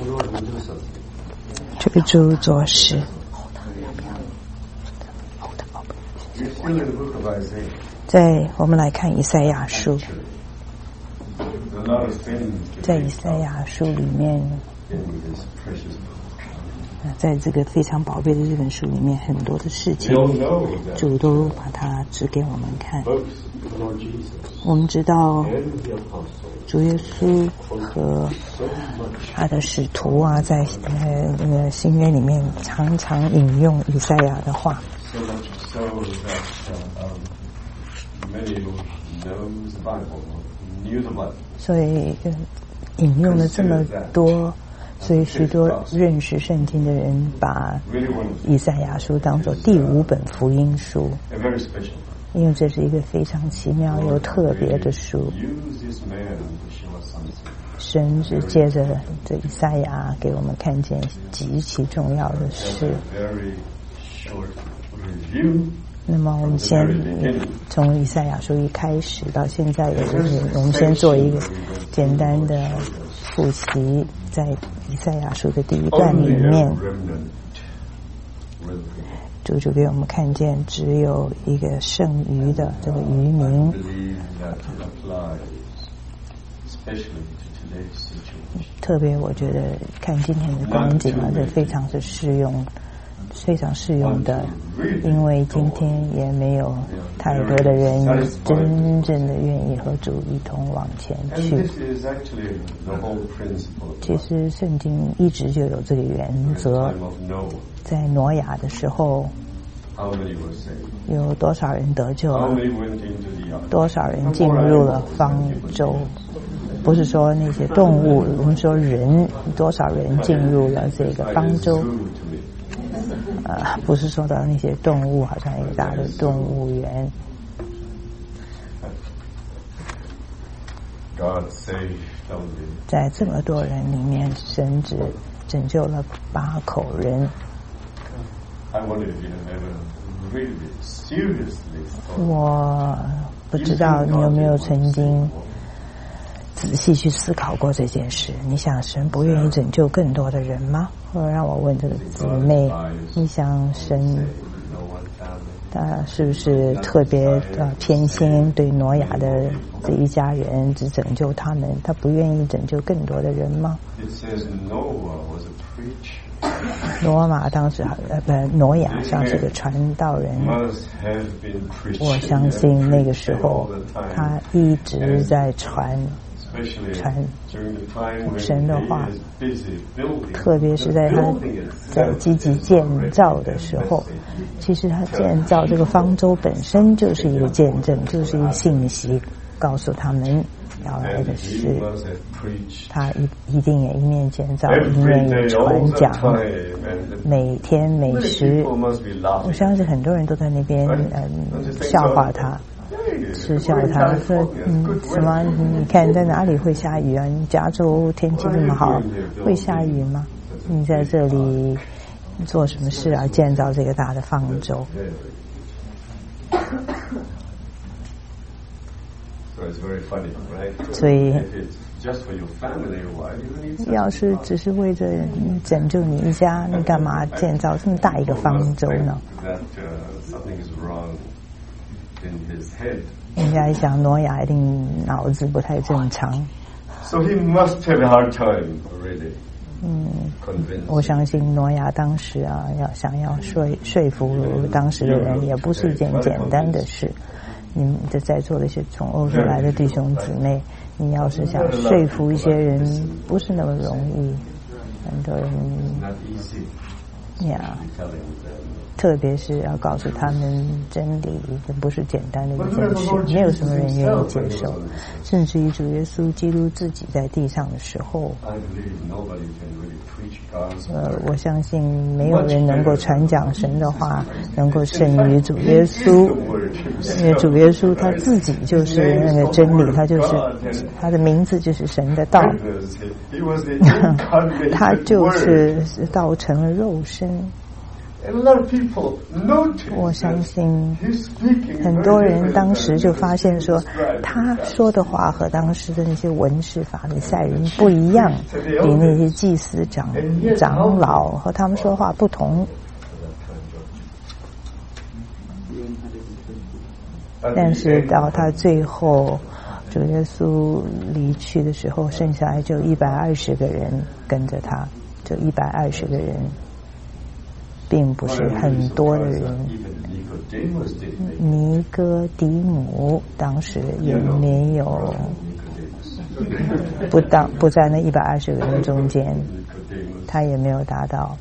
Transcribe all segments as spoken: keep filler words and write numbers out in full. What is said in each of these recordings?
这个主做事。在我们来看以赛亚书，在以赛亚书里面，在这个非常宝贝的这本书里面，很多的事情主都把它指给我们看。我们知道主耶稣和他的使徒啊，在呃那个新约里面常常引用以赛亚的话。所以引用了这么多，所以许多认识圣经的人把以赛亚书当作第五本福音书，因为这是一个非常奇妙又特别的书。神是借着这以赛亚给我们看见极其重要的事。那么我们先从以赛亚书一开始到现在，也就是我们先做一个简单的复习。在以赛亚书的第一段里面，主主给我们看见只有一个剩余的这个渔民，特别我觉得看今天的光景啊，这非常是适用非常适用的，因为今天也没有太多的人真正的愿意和主一同往前去。其实圣经一直就有这个原则，在挪亚的时候，有多少人得救了？多少人进入了方舟？不是说那些动物，我们说人，多少人进入了这个方舟？呃，不是说到那些动物，好像一个大的动物园。在这么多人里面，神只拯救了八口人。我不知道你有没有曾经仔细去思考过这件事。你想神不愿意拯救更多的人吗？或者让我问这个姊妹，你想神他是不是特别呃偏心对挪亚的这一家人，只拯救他们，他不愿意拯救更多的人吗？挪马当时呃不挪亚像是个传道人，我相信那个时候他一直在传传神的话，特别是在他在积极建造的时候，其实他建造这个方舟本身就是一个见证，就是一个信息，告诉他们要来的是他一一定也一面建造一面也传讲，每天每时，我相信很多人都在那边嗯笑话他，嗤笑他说嗯什么你看在哪里会下雨啊？你加州天气这么好，会下雨吗？你在这里做什么事啊？建造这个大的方舟。所以要是只是为着拯救你一家，你干嘛建造这么大一个方舟呢？人家一想挪亚一定脑子不太正常。嗯，我相信挪亚当时啊，要想要说说服当时的人，也不是一件简单的事。你们这在座的一些从欧洲来的弟兄姊妹，你要是想说服一些人，不是那么容易。很多人呀，特别是要告诉他们真理，这不是简单的一件事，没有什么人愿意接受。甚至于主耶稣基督自己在地上的时候，呃，我相信没有人能够传讲神的话，能够胜于主耶稣。因为主耶稣他自己就是那个真理，他就是他的名字就是神的道，他就是道成了肉身。 我相信很多人当时就发现说，他说的话和当时的那些文士法利赛人不一样，比那些祭司长长老和他们说话不同。但是到他最后主耶稣离去的时候，剩下来就一百二十个人跟着他，就一百二十个人，并不是很多的人。尼哥底母当时也没有不当不在那一百二十个人中间，他也没有达到。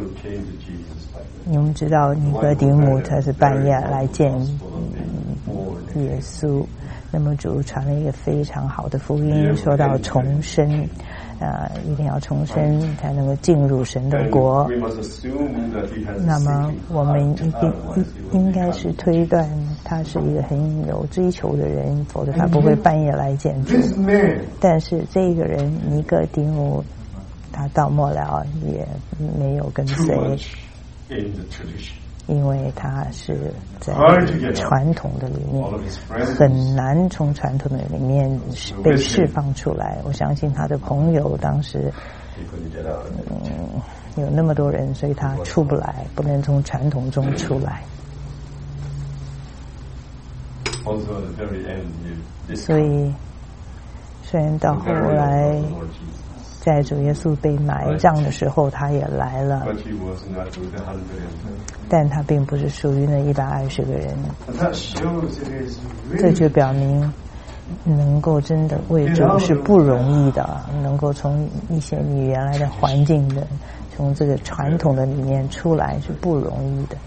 你们知道尼哥底母他是半夜来见耶稣，那么主传了一个非常好的福音，说到重生，呃，一定要重生才能够进入神的国。那么我们一定应该是推断他是一个很有追求的人，否则他不会半夜来见主。但是这个人尼哥底母，他到末了也没有跟随，因为他是在传统的里面很难从传统的里面被释放出来。我相信他的朋友当时嗯有那么多人，所以他出不来，不能从传统中出来。所以虽然到后来在主耶稣被埋葬的时候他也来了，但他并不是属于那一百二十个人。这就表明能够真的为主是不容易的，能够从一些你原来的环境的，从这个传统的里面出来是不容易的。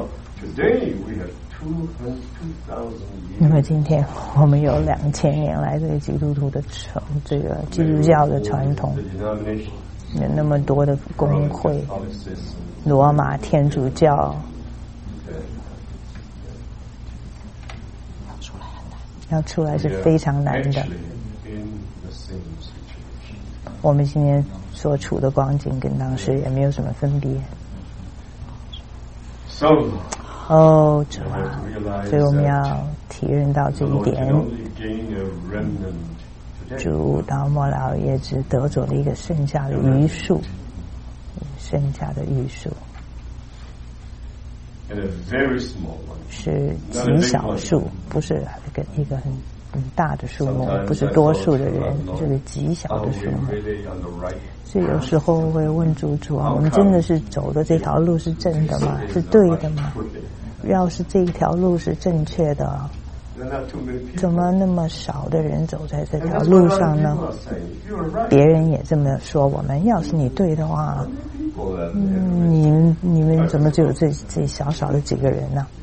那么今天我们有两千年来这个基督徒的传，这个基督教的传统，有那么多的公会，罗马天主教，要出来是非常难的。我们今天所处的光景跟当时也没有什么分别。哦，主啊，所以我们要体认到这一点。主到末了也只得着了一个剩下的余数，剩下的余数是极少数，不是一个一个很很大的数目，不是多数的人，这个极小的数目。所以有时候会问主主啊，我们真的是走的这条路是正的吗？是对的吗？要是这一条路是正确的，怎么那么少的人走在这条路上呢？别人也这么说我们，要是你对的话，嗯、你们你们怎么只有这这小小的几个人呢？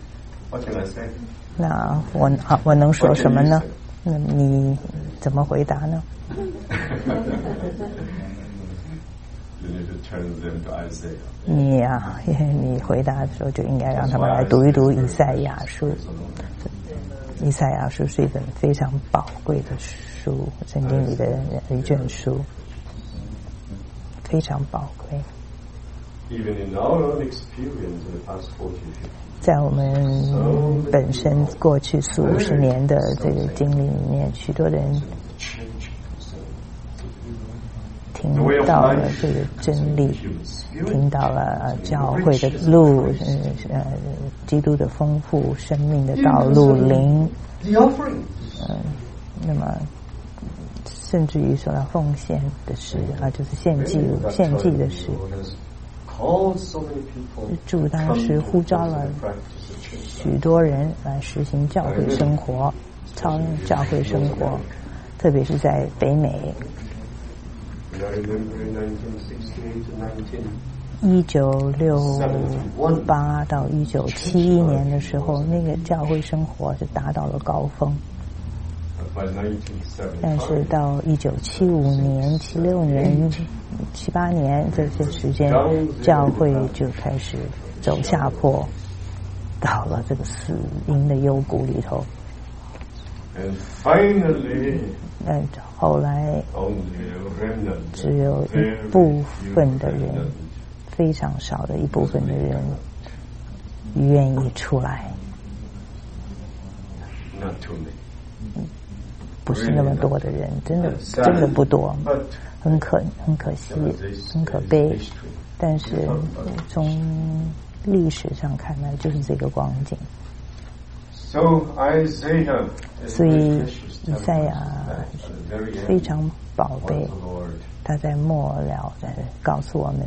那我啊我能说什么呢？那你怎么回答呢？你啊，你回答的时候就应该让他们来读一读以赛亚书。以赛亚书是一本非常宝贵的书，圣经里的一卷书，非常宝贵。在我们本身过去四五十年的这个经历里面，许多人听到了这个真理，听到了教会的路，呃，基督的丰富，生命的道路，灵，嗯，那么甚至于说到奉献的事啊，就是献祭献祭的事。主当时呼召了许多人来实行教会生活，操练教会生活，特别是在北美。一九六八到一九七一年的时候，那个教会生活是达到了高峰。但是到一九七五年、七六年、七八年这些时间，教会就开始走下坡，到了这个死荫的幽谷里头。嗯，后来只有一部分的人，非常少的一部分的人愿意出来。不是那么多的人，真的真的不多，很可很可惜，很可悲。但是从历史上看来，就是这个光景。所以以赛亚非常宝贝，他在末了在告诉我们，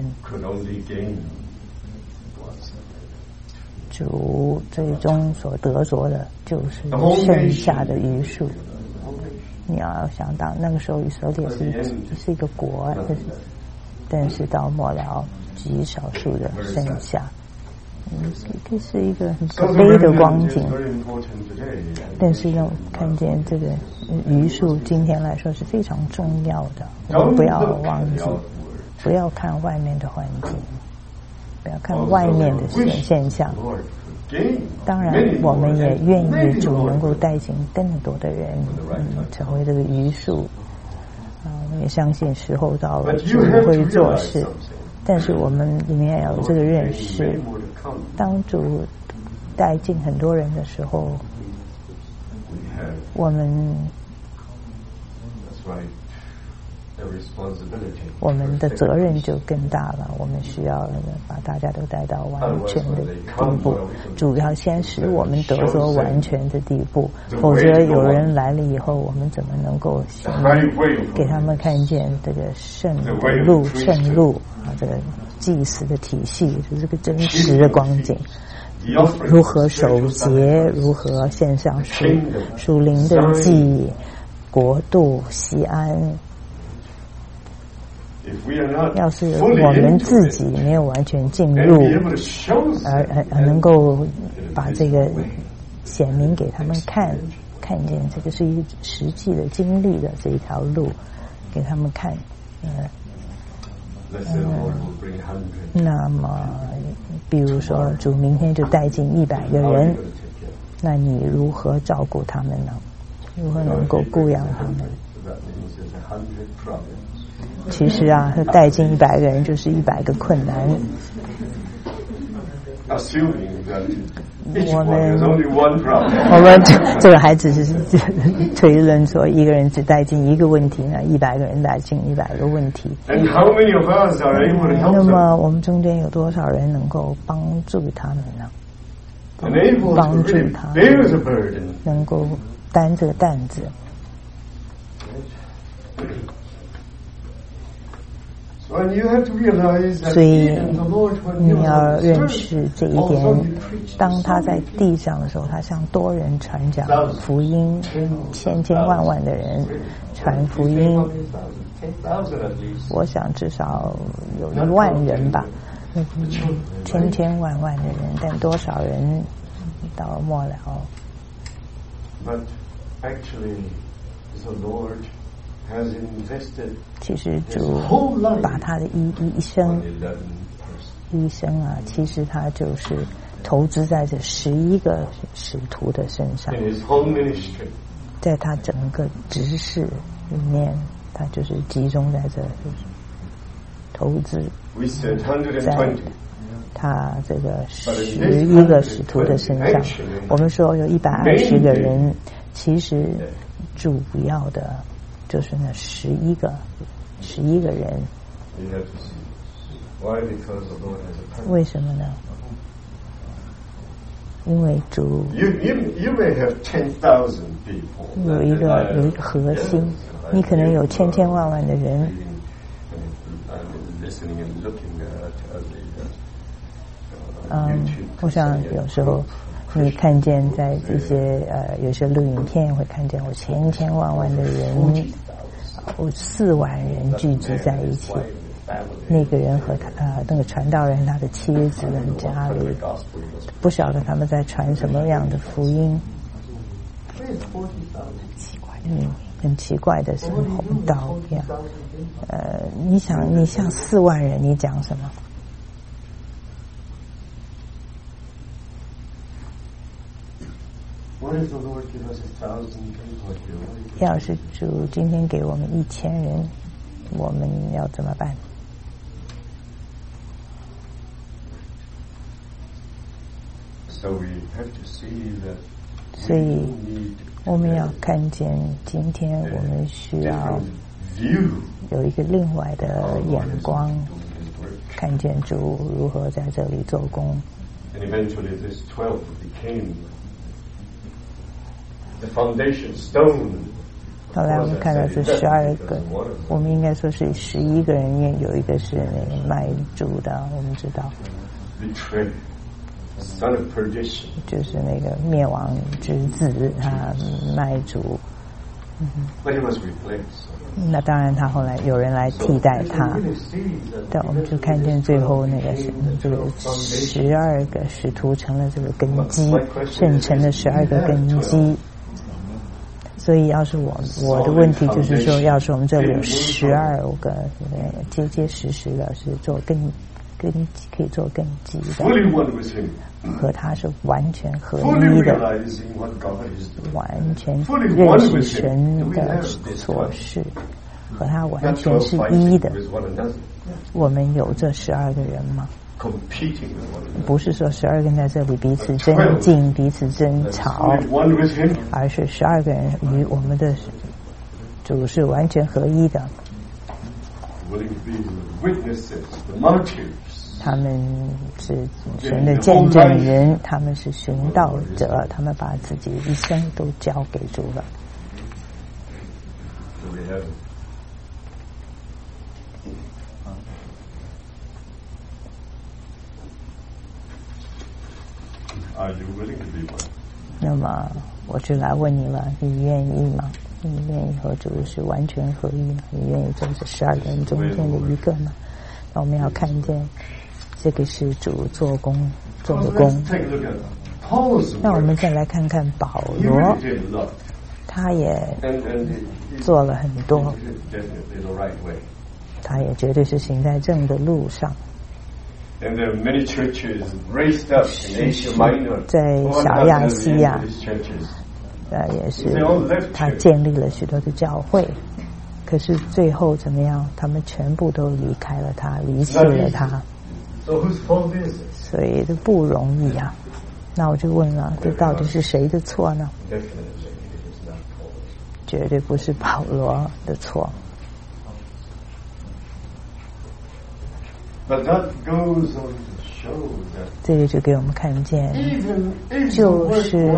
主最终所得着的就是剩下的余数。你要想到那个时候以色列是是一个国，但是到末了极少数的剩下，嗯，这是一个很可悲的光景。但是呢，看见这个余数，今天来说是非常重要的。我们不要忘记，不要看外面的环境，不要看外面的现现象。当然，我们也愿意主能够带进更多的人，嗯，成为这个余数。啊，我们也相信时候到了，主会做事。但是我们里面要有这个认识，当主带进很多人的时候，我们我们的责任就更大了。我们需要把大家都带到完全的地步，主要先使我们得着完全的地步，否则有人来了以后，我们怎么能够给他们看见这个圣的路、圣路啊，这个祭祀的体系，就是这个真实的光景。如何守节，如何献上属属灵的祭，国度喜安。要是我们自己没有完全进入，而而而能够把这个显明给他们看，看见这个是一个实际的经历的这一条路，给他们看，呃，呃那么，比如说主明天就带进一百个人，那你如何照顾他们呢？如何能够顾养他们？其实啊，他带进一百个人就是一百个困难。我们我们这个还只是推论说一个人只带进一个问题呢，一百个人带进一百个问题。那么我们中间有多少人能够帮助他们呢？帮助他们能够担这个担子。所以你要认识这一点，当他在地上的时候，他向多人传讲福音，千千万万的人传福音，我想至少有一万人吧，千千万万的人，但多少人到末了？其实主把他的一一生一生啊，其实他就是投资在这十一个使徒的身上，在他整个执事里面，他就是集中在这，投资在他这个十一个使徒的身上。我们说有一百二十个人，其实主要的就是那十一个，十一个人。为什么呢？因为主有一个有一个核心，你可能有千千万万的人。嗯，我想有时候你看见在这些呃有些录影片会看见有千千万万的人，有四万人聚集在一起，那个人和他呃那个传道人他的妻子跟家里，不晓得他们在传什么样的福音。嗯，很奇怪的是红道一样。呃，你想你像四万人，你讲什么？要是主今天给我们一千人，我们要怎么办？ 所以我们要看见，今天我们需要有一个另外的眼光，看见主如何在这里做工。后来我们看到这十二个，我们应该说是十一个人，因为有一个是那个卖主的，我们知道，就是那个灭亡之子，他卖主。嗯、那当然，他后来有人来替代他，但我们就看见最后那个是这个十二个使徒成了这个根基，圣成了十二个根基。所以，要是我我的问题就是说，要是我们这里有十二个结结实实的是做根根基，可以做根基的，和他是完全合一的，完全认识神的所事，和他完全是一的。我们有这十二个人吗？不是说十二个人在这里彼此争竞、彼此争吵，而是十二个人与我们的主是完全合一的。他们是神的见证人，他们是寻道者，他们把自己一生都交给主了。那么我就来问你了，你愿意吗？你愿意和主是完全合一吗？你愿意做这十二个人中间的一个吗？那我们要看见这个是主做工做的工。那我们再来看看保罗，他也做了很多，他也绝对是行在正的路上。在小亚细亚，呃，也是他建立了许多的教会，可是最后怎么样？他们全部都离开了他，离弃了他，所以这不容易啊。那我就问了，这到底是谁的错呢？绝对不是保罗的错。这个就给我们看见，就是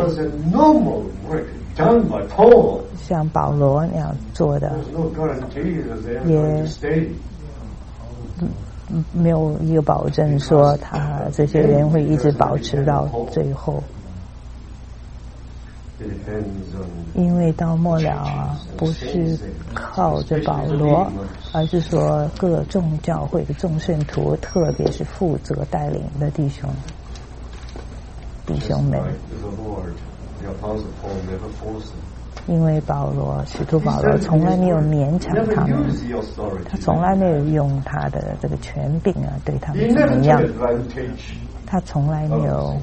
像保罗那样做的，也没有一个保证说他这些人会一直保持到最后。因为到末了啊，不是靠着保罗，而是说各众教会的众圣徒，特别是负责带领的弟兄弟兄们。因为保罗使徒保罗从来没有勉强他们，他从来没有用他的这个权柄啊对他们怎么样，他从来没有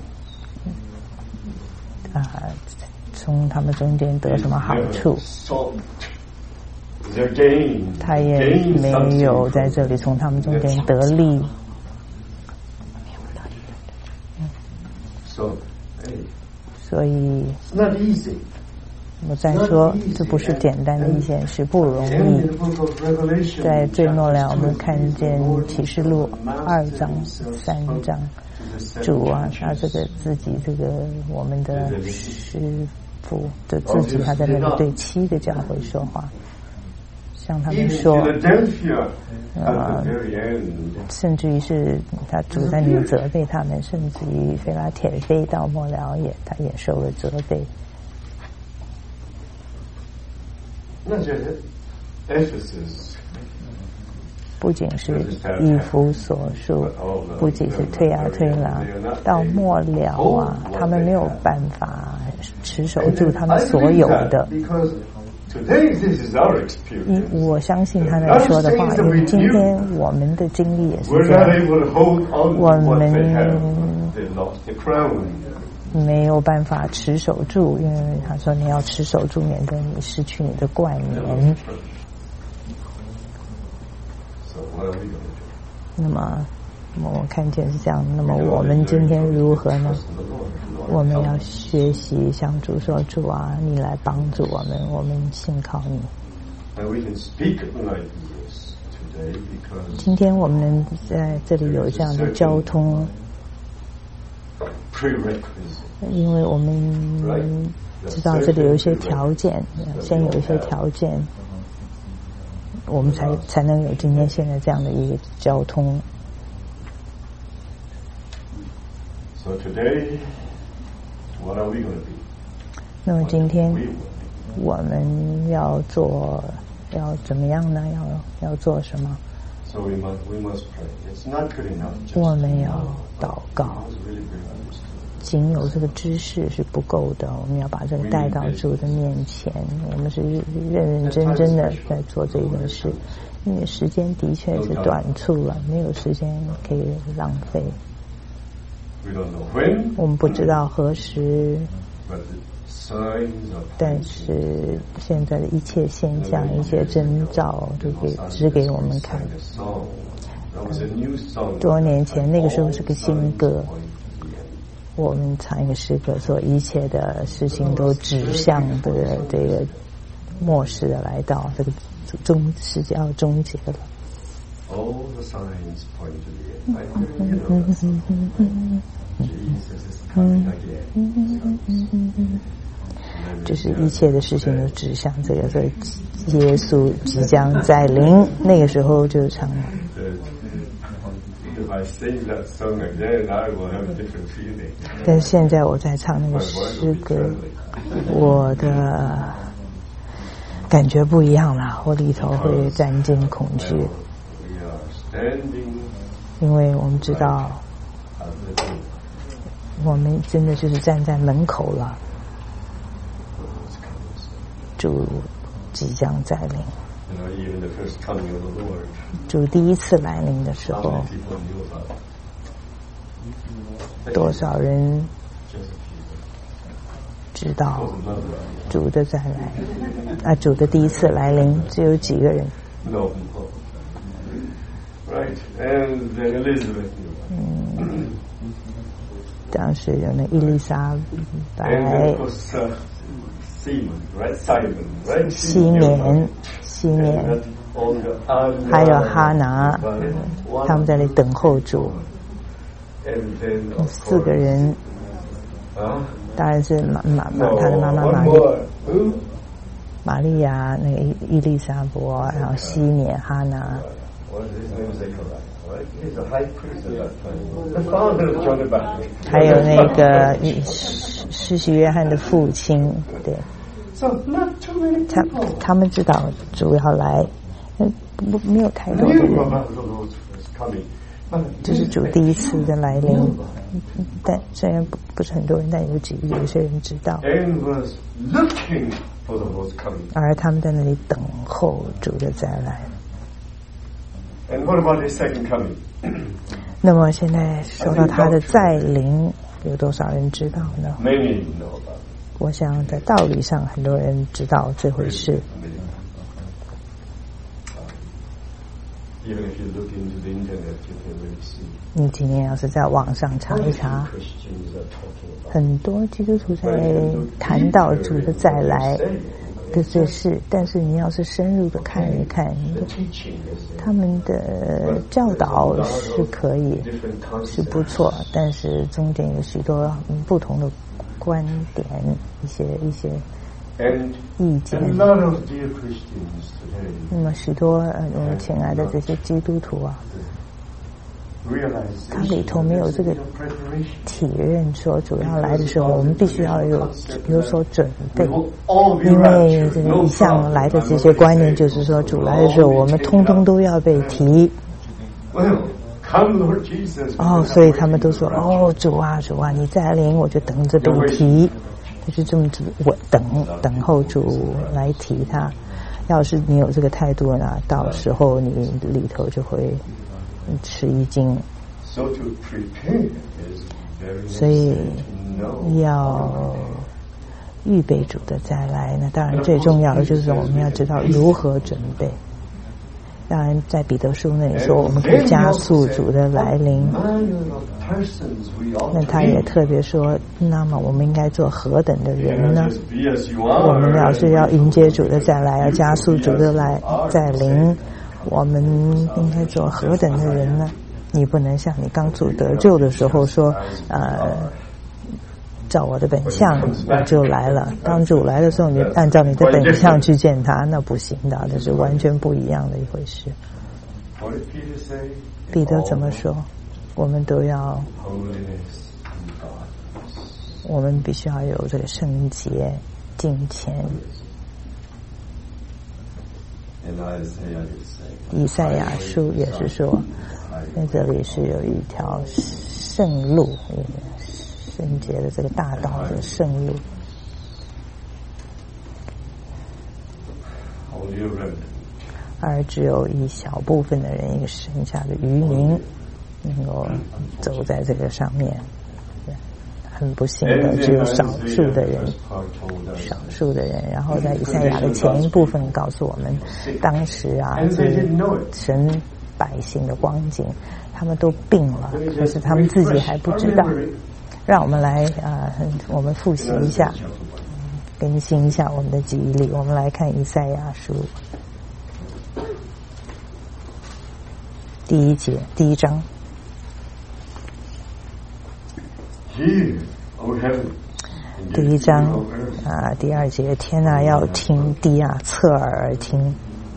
啊。从他们中间得什么好处？他也没有在这里从他们中间得利。所以，我再说，这不是简单的一件事，不容易。在最末了，我们看见启示录二章、三章，主啊，他这个自己这个我们的师父的自己，他在那里对七个教会说话，向他们说，呃，甚至于是他主在那里责备他们，甚至于腓拉铁非到末了也他也受了责备。那就是不仅是以弗所书，不仅是推啊推啦，到末了啊，他们没有办法持守住他们所有的。我相信他来说的话，因为今天我们的经历也是这样，我们没有办法持守住，因为他说你要持守住，免得你失去你的冠冕。那么我看见是这样，那么我们今天如何呢？ 我们要学习向主说：“主啊，你来帮助我们，我们信靠你。”今天我们能在这里有这样的交通，因为我们知道这里有一些条件，先有一些条件，我们才才能有今天现在这样的一个交通。 So today, what are we going to be? 那么今天我们要做，要怎么样呢？要要做什么？ So we must, we must pray. It's not good enough. 我们要祷告。仅有这个知识是不够的，我们要把这个带到主的面前。我们是认认真真的在做这件事，因为时间的确是短促了，没有时间可以浪费。我们不知道何时，但是现在的一切现象、一切征兆都给指给我们看。多年前，那个时候是个新歌，我们唱一个诗歌，说一切的事情都指向这个这个末世的来到，这个终世界要终结了。 All the signs point to the end. You know that song. Jesus is coming again. 就是一切的事情都指向这个，所以耶稣即将再临，那个时候就唱了。 If I sing that song again, I will have a different feeling. 但是现在我在唱那个诗歌，我的感觉不一样了，我里头会战惊恐惧。因为我们知道，我们真的就是站在门口了，主即将再临。主第一次来临的时候，多少人知道主的再来？啊，主的第一次来临只有几个人？ Right, and then Elizabeth. 嗯，当时有那伊丽莎白， and of course, uh, Simon, right? Simon, right? 西缅，西缅，还有哈拿，他们在那里等候主。四个人，当然是马马马他的妈妈玛丽，玛利亚，那个伊丽莎伯，然后西缅，哈拿。 还有那个施洗约翰的父亲，对，他他们知道主要来，不没有太多的人，就是主第一次的来临，但虽然不不是很多人，但有几有些人知道，而他们在那里等候主的再来。 And what about his second coming? 那么现在说到他的再临，有多少人知道呢？ Many know about it. 我想在道理上，很多人知道这回事。 Even if you look into the internet, you can really see. 你今天要是在网上查一查，很多基督徒在谈到主的再来的这事，但是你要是深入的看一看，他们的教导是可以，是不错，但是中间有许多不同的观点，一些一些意见。那么许多呃，我亲爱的这些基督徒啊，他里头没有这个体认，说主要来的时候，我们必须要有有所准备，因为这个一向来的这些观念，就是说主来的时候，我们通通都要被提。哦，所以他们都说：“哦，主啊，主啊，你再临，我就等着被提。”他就这么子，我等等候主来提他。要是你有这个态度呢，到时候你里头就会吃一惊。所以要预备主的再来，那当然最重要的就是我们要知道如何准备。 当然，在彼得书那里说，我们可以加速主的来临。那他也特别说，那么我们应该做何等的人呢？我们要是要迎接主的再来，要加速主的来再临，我们应该做何等的人呢？你不能像你刚主得救的时候说，呃。照我的本相我就来了，当主来的时候你按照你的本相去见他，那不行的，这是完全不一样的一回事。彼得怎么说？我们都要，我们必须要有这个圣洁敬虔。以赛亚书也是说，在这里是有一条圣路，圣洁的这个大道的圣路。而只有一小部分的人，一个剩下的渔民，能够走在这个上面。很不幸的，只有少数的人，少数的人。然后在以赛亚的前一部分告诉我们，当时啊，这神百姓的光景，他们都病了，可是他们自己还不知道。让我们来啊、呃，我们复习一下，更新一下我们的记忆力。我们来看以赛亚书第一节，第一章。第一章啊，第二节，天啊，要听，地啊，侧耳而听。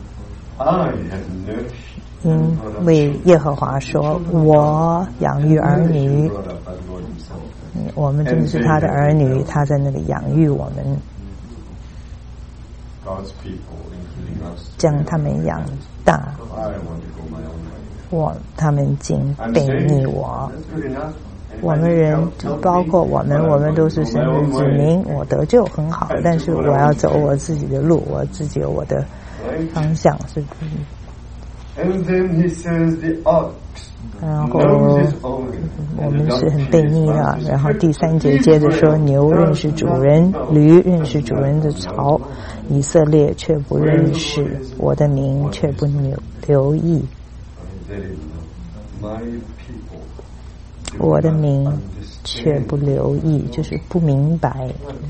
因为耶和华说：“我养育儿女。”我们真的是他的儿女，他在那里养育我们，将他们养大。我他们竟悖逆我。我们人包括我们，我们都是神的子民。我得救很好，但是我要走我自己的路，我自己有我的方向。是。然后我们是很悖逆的。然后第三节接着说，牛认识主人，驴认识主人的槽，以色列却不认识我的名，却不留意我的名，却不留意，就是不明白。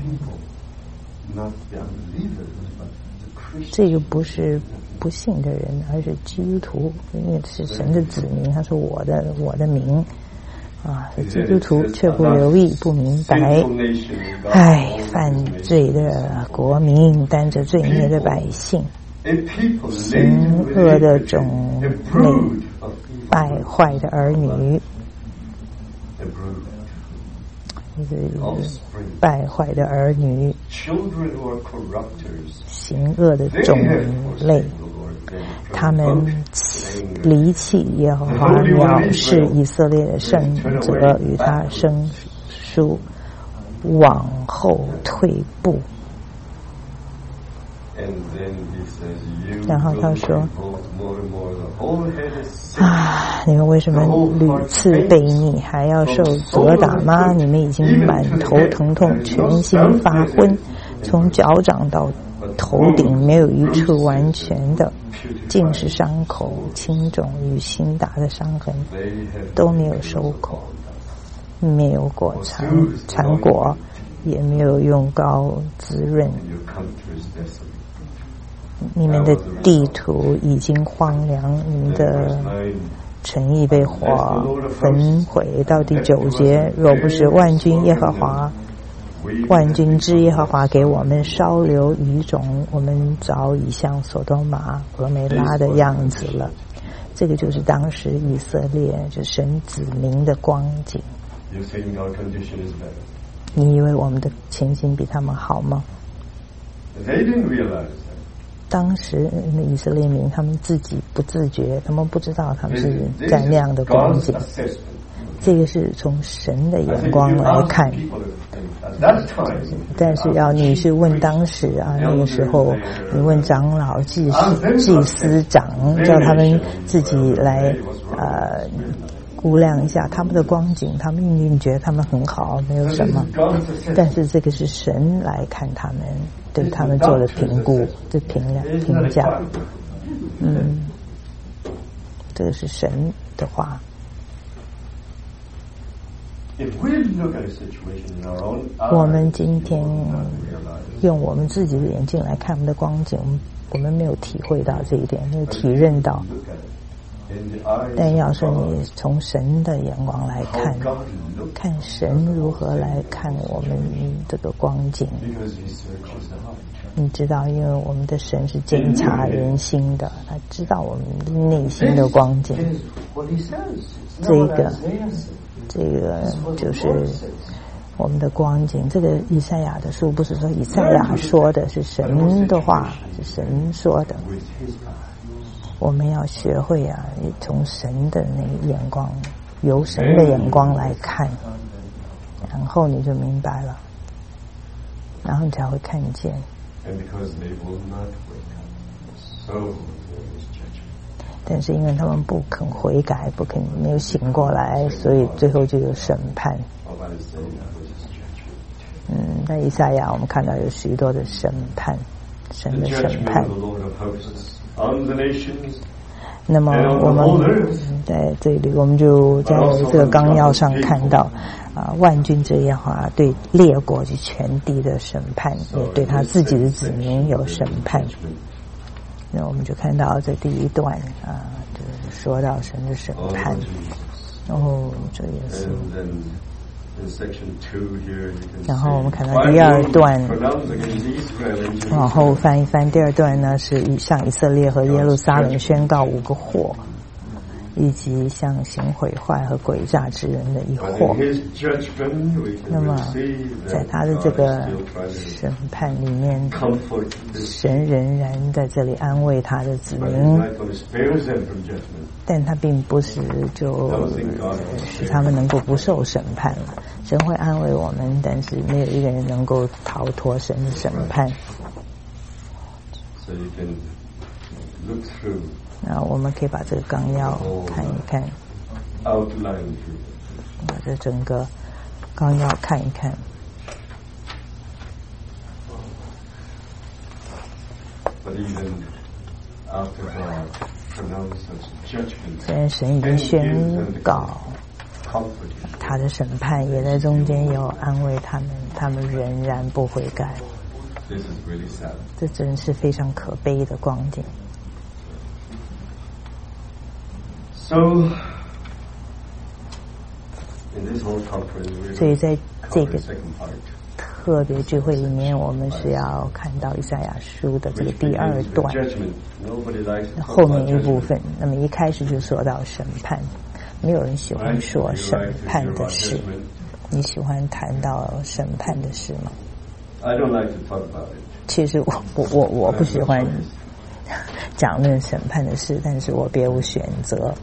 这个不是不信的人，而是基督徒，因为是神的子民。他说我的我的名啊，基督徒却不留意，不明白。唉，犯罪的国民，担着罪孽的百姓，行恶的种类，败坏的儿女，败坏的儿女，行恶的种类，他们离弃耶和华，藐视以色列的圣者，与他生疏，往后退步。然后他说啊，你们为什么屡次悖逆，还要受责打吗？你们已经满头疼痛，全心发昏，从脚掌到头顶没有一处完全的，尽是伤口，轻重与心大的伤痕，都没有收口，没有果产产果，也没有用膏滋润。你们的地图已经荒凉，你们的城邑被火焚毁。到第九节，若不是万军耶和华，万军之耶和华给我们稍留余种，我们早已像所多玛、俄梅拉的样子了。这个就是当时以色列就神子民的光景。你以为我们的情形比他们好吗？当时那以色列民他们自己不自觉，他们不知道他们是在那样的光景。这个是从神的眼光来看，但是要你是问当时啊，那个时候你问长老、祭司、祭司长，叫他们自己来呃估量一下他们的光景，他们一定觉得他们很好，没有什么。但是这个是神来看他们，对他们做了评估，这评量评价。嗯， 这个是神的话。我们今天用我们自己的眼睛来看我们的光景，我们没有体会到这一点，没有体认到。但要是你从神的眼光来看，看神如何来看我们这个光景，你知道，因为我们的神是监察人心的，他知道我们内心的光景。这个这个就是我们的光景。这个以赛亚的书不是说以赛亚说的，是神的话，是神说的。我们要学会啊，从神的那个眼光，由神的眼光来看，然后你就明白了，然后你才会看见。但是因为他们不肯悔改，不肯没有醒过来，所以最后就有审判。嗯，在以赛亚我们看到有许多的审判，神的审判。那么我们在这里，我们就在这个纲要上看到啊，万军之耶和华对列国及全地的审判，也对他自己的子民有审判。那我们就看到这第一段啊，就是说到神的审判。然后这也是。然后我们看到第二段，往后翻一翻，第二段呢是向以色列和耶路撒冷宣告五个祸，以及向行毁坏和诡诈之人的一祸。那么在他的这个审判里面，神仍然在这里安慰他的子民，但他并不是就使他们能够不受审判了。神会安慰我们，但是没有一个人能够逃脱神的审判。那我们可以把这个纲要看一看，把这整个纲要看一看。虽然神已经宣告他的审判，也在中间有安慰他们，他们仍然不悔改。这真是非常可悲的光景。所以在这个特别聚会里面，我们是要看到以赛亚书的这个第二段后面一部分。那么一开始就说到审判，没有人喜欢说审判的事。你喜欢谈到审判的事吗？其实我我我我不喜欢讲论审判的事，但是我别无选择。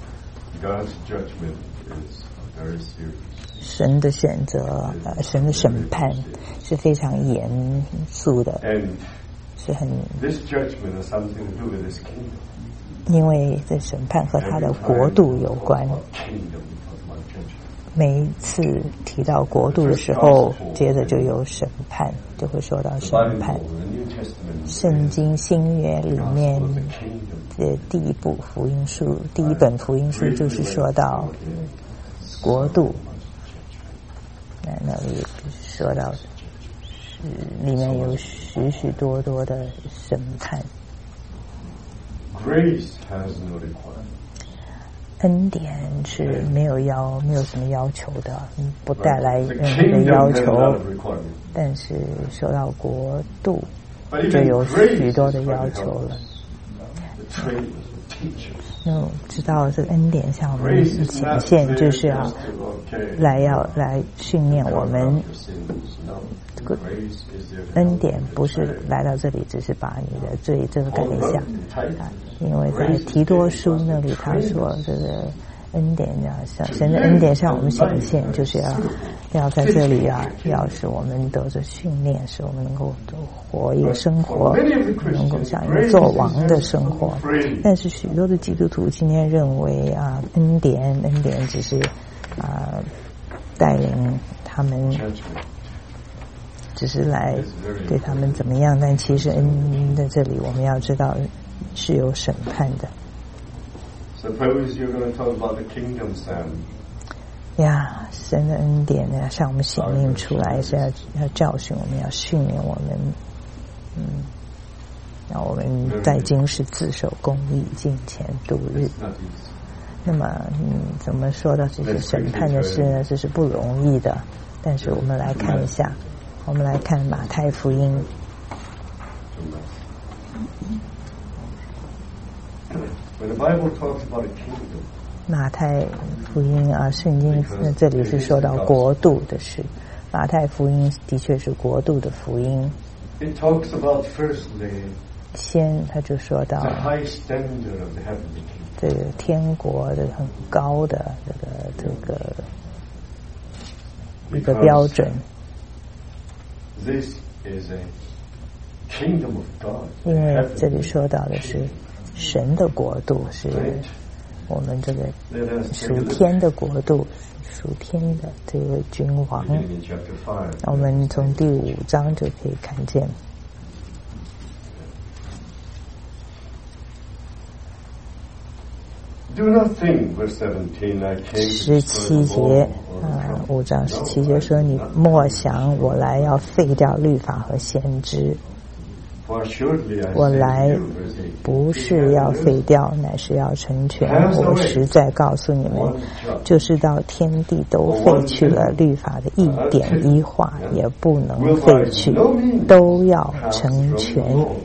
神的选择，呃，神的审判是非常严肃的，是很。因为这审判和他的国度有关。每一次提到国度的时候，接着就有审判，就会说到审判。圣经新约里面的第一部福音书，第一本福音书就是说到国度，那那里说到里面有许许多多的审判。恩典是没有要没有什么要求的，不带来任何的要求，但是说到国度就有许多的要求了。那知道这个恩典向我们显现，就是要来要来训练我们。这个恩典不是来到这里只是把你的罪遮盖一下，因为在提多书那里他说这个恩典啊，神的恩典向我们显现，就是要要在这里啊，要使我们得着训练，使我们能够活一个生活，能够像一个做王的生活。但是许多的基督徒今天认为啊，恩典恩典只是啊带领他们，只是来对他们怎么样，但其实恩在这里我们要知道是有审判的。 Suppose you're going to talk about the kingdom, Sam. 呀，神的恩典呢，向我们显明出来，是要要教训我们，要训练我们，嗯，让我们在今世自守公义，金钱度日。那么，嗯，怎么说到这些审判的事呢？这是不容易的。但是我们来看一下，我们来看马太福音。马太福音啊，圣经这里是说到国度的事。马太福音的确是国度的福音。先他就说到这个天国的很高的这个这个一个标准。因为这里说到的是神的国度，是我们这个属天的国度，属天的这位君王。我们从第五章就可以看见。十七节啊，五章十七节说：“你莫想我来要废掉律法和先知。我来不是要废掉，乃是要成全。我实在告诉你们，就是到天地都废去了，律法的一点一画也不能废去，都要成全。”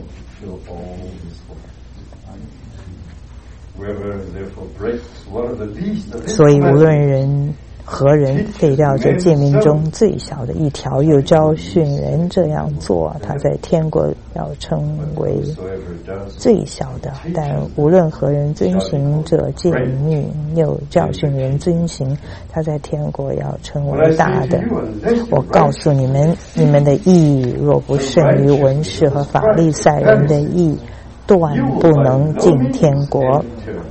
所以无论人何人废掉这诫命中最小的一条，又教训人这样做，他在天国要称为最小的；但无论何人遵行这诫命，又教训人遵行，他在天国要称为大的。我告诉你们，你们的义若不胜于文士和法利赛人的义，断不能进天国。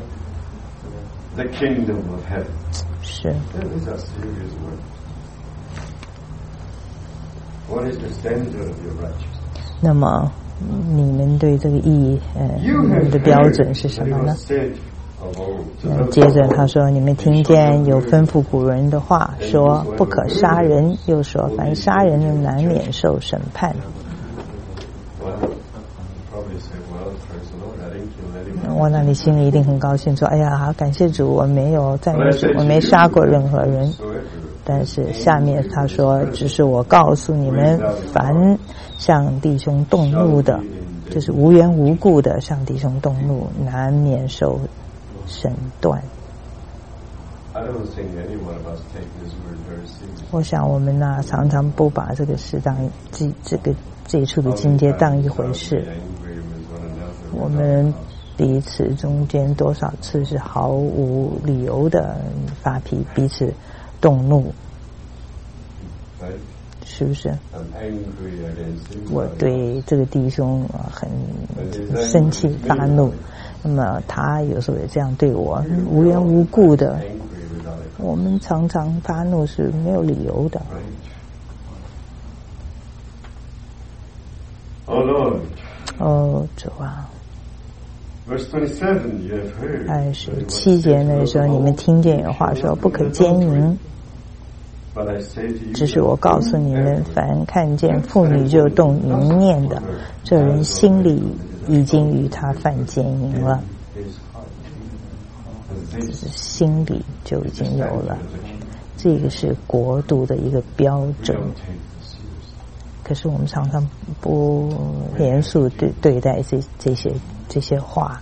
是。那么，你们对这个义，呃，你们的标准是什么呢？嗯，接着他说：“你们听见有吩咐古人的话，说不可杀人，又说凡杀人的难免受审判。”我那里心里一定很高兴，说：“哎呀，感谢主，我没有赞美主，我没杀过任何人。”但是下面他说：“只是我告诉你们，凡向弟兄动怒的，就是无缘无故的向弟兄动怒，难免受审断。”我想我们呢、啊，常常不把这个事当这这个这一处的境界当一回事。我们彼此中间多少次是毫无理由的发脾，彼此动怒，是不是？我对这个弟兄很生气发怒，那么他有时候也这样对我，无缘无故的。我们常常发怒是没有理由的。哦，主啊！二十七节那时候，你们听见有话说不可奸淫，只是我告诉你们，凡看见妇女就动淫念的，这人心里已经与他犯奸淫了，心里就已经有了。这个是国度的一个标准。可是我们常常不严肃对对待这这些这些话。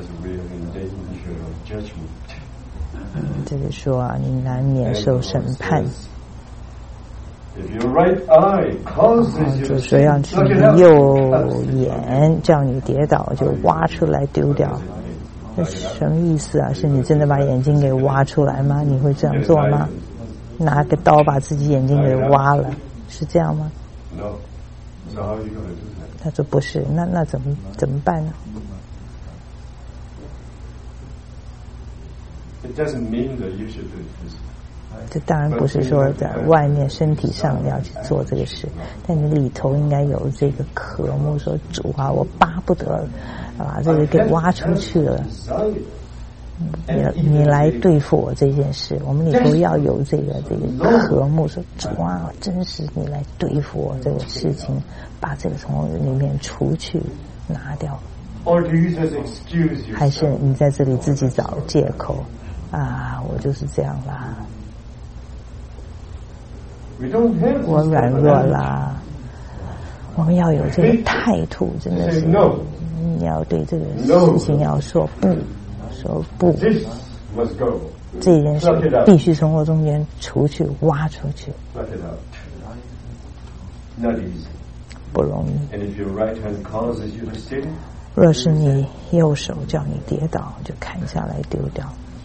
嗯，这个说啊，你难免受审判。就说让你的右眼叫你跌倒，就挖出来丢掉。这什么意思啊？是你真的把眼睛给挖出来吗？你会这样做吗？拿个刀把自己眼睛给挖了，是这样吗？他说不是，那那怎么怎么办呢？这当然不是说在外面身体上要去做这个事，但你里头应该有这个渴慕，说主啊，我巴不得把这个给挖出去了。 你你来对付我这件事，我们里头要有这个这个渴慕，说主啊，真是你来对付我这个事情，把这个从里面除去拿掉。还是你在这里自己找借口啊？我就是这样啦，我软弱啦。我们要有这个态度，真的是你要对这个事情要说不，说不，这件事必须从我中间除去、挖出去，不容易。若是你右手叫你跌倒，就砍下来丢掉。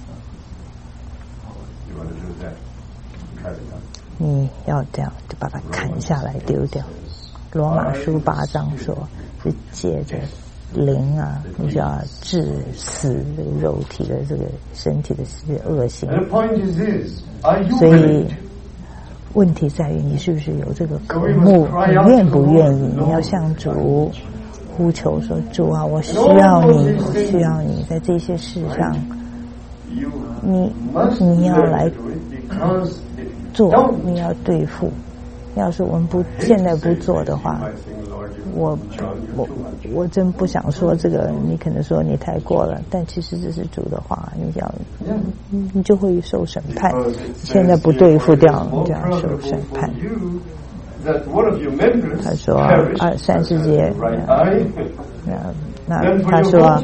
你要这样，就把它砍下来丢掉。罗马书八章说，是借着灵啊，你就要治死这个肉体的这个身体的恶行。所以问题在于你是不是有这个渴慕，你愿不愿意？你要向主呼求说：“主啊，我需要你，我需要你，在这些事上，你你要来做，你要对付。要是我们不现在不做的话，我我我真不想说这个。你可能说你太过了，但其实这是主的话，你要你就会受审判。现在不对付掉，你就要受审判。”他说二三十节，那他说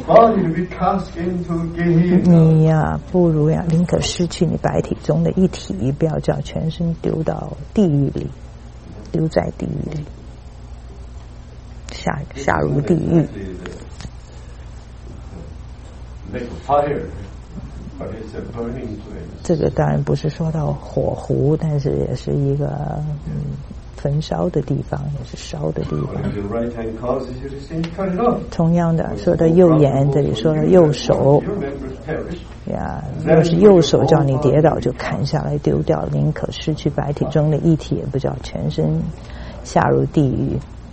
你呀、啊，不如呀，宁可失去你白体中的一体，不要叫全身丢到地狱里，丢在地狱里，下下入地狱。这个当然不是说到火湖，但是也是一个嗯。焚烧的地方，也是烧的地方。同样的，说到右眼，这里说到右手呀，若是右手叫你跌倒，就砍下来丢掉，宁可失去白体中的一体，也不叫全身下入地狱。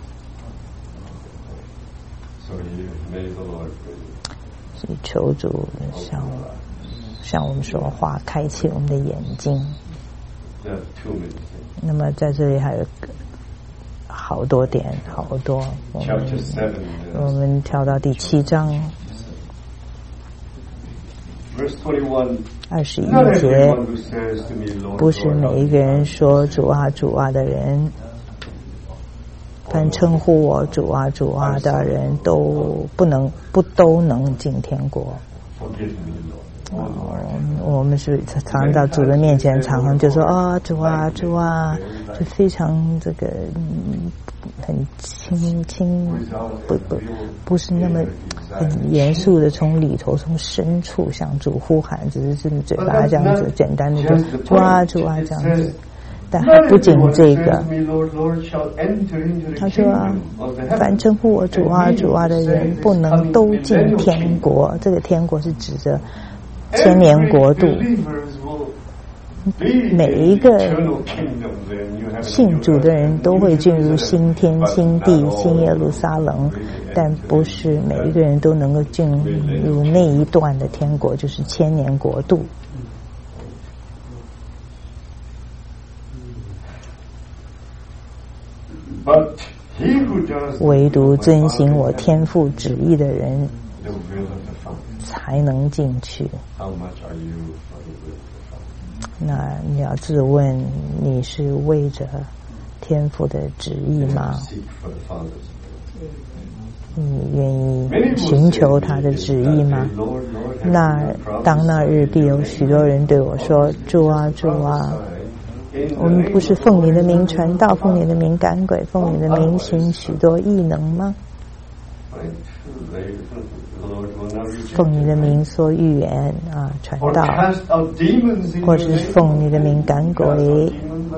所以求主向向我们说话，开启我们的眼睛。那么在这里还有好多点，好多。我们我们跳到第七章，二十一节，不是每一个人说主啊主啊的人，凡称呼我主啊主啊的人都不能不都能进天国。哦，我们是常常到主的面前，常常就说啊、哦、主啊主啊，就非常这个嗯很轻轻不不不是那么很严肃的从里头从深处向主呼喊，只是是嘴巴这样子简单的就主啊主啊这样子。但还不仅这个，他说、啊、凡称呼我主啊主啊的人不能都进天国。这个天国是指着千年国度，每一个信主的人都会进入新天新地新耶路撒冷，但不是每一个人都能够进入那一段的天国，就是千年国度。唯独遵行我天父旨意的人才能进去。那你要自问，你是为着天父的旨意吗？你愿意寻求他的旨意吗？那当那日必有许多人对我说：主啊主啊，我们不是奉你的名传道，奉你的名赶鬼，奉你的名行许多异能吗？奉你的名说预言啊，传道，或是奉你的名赶鬼，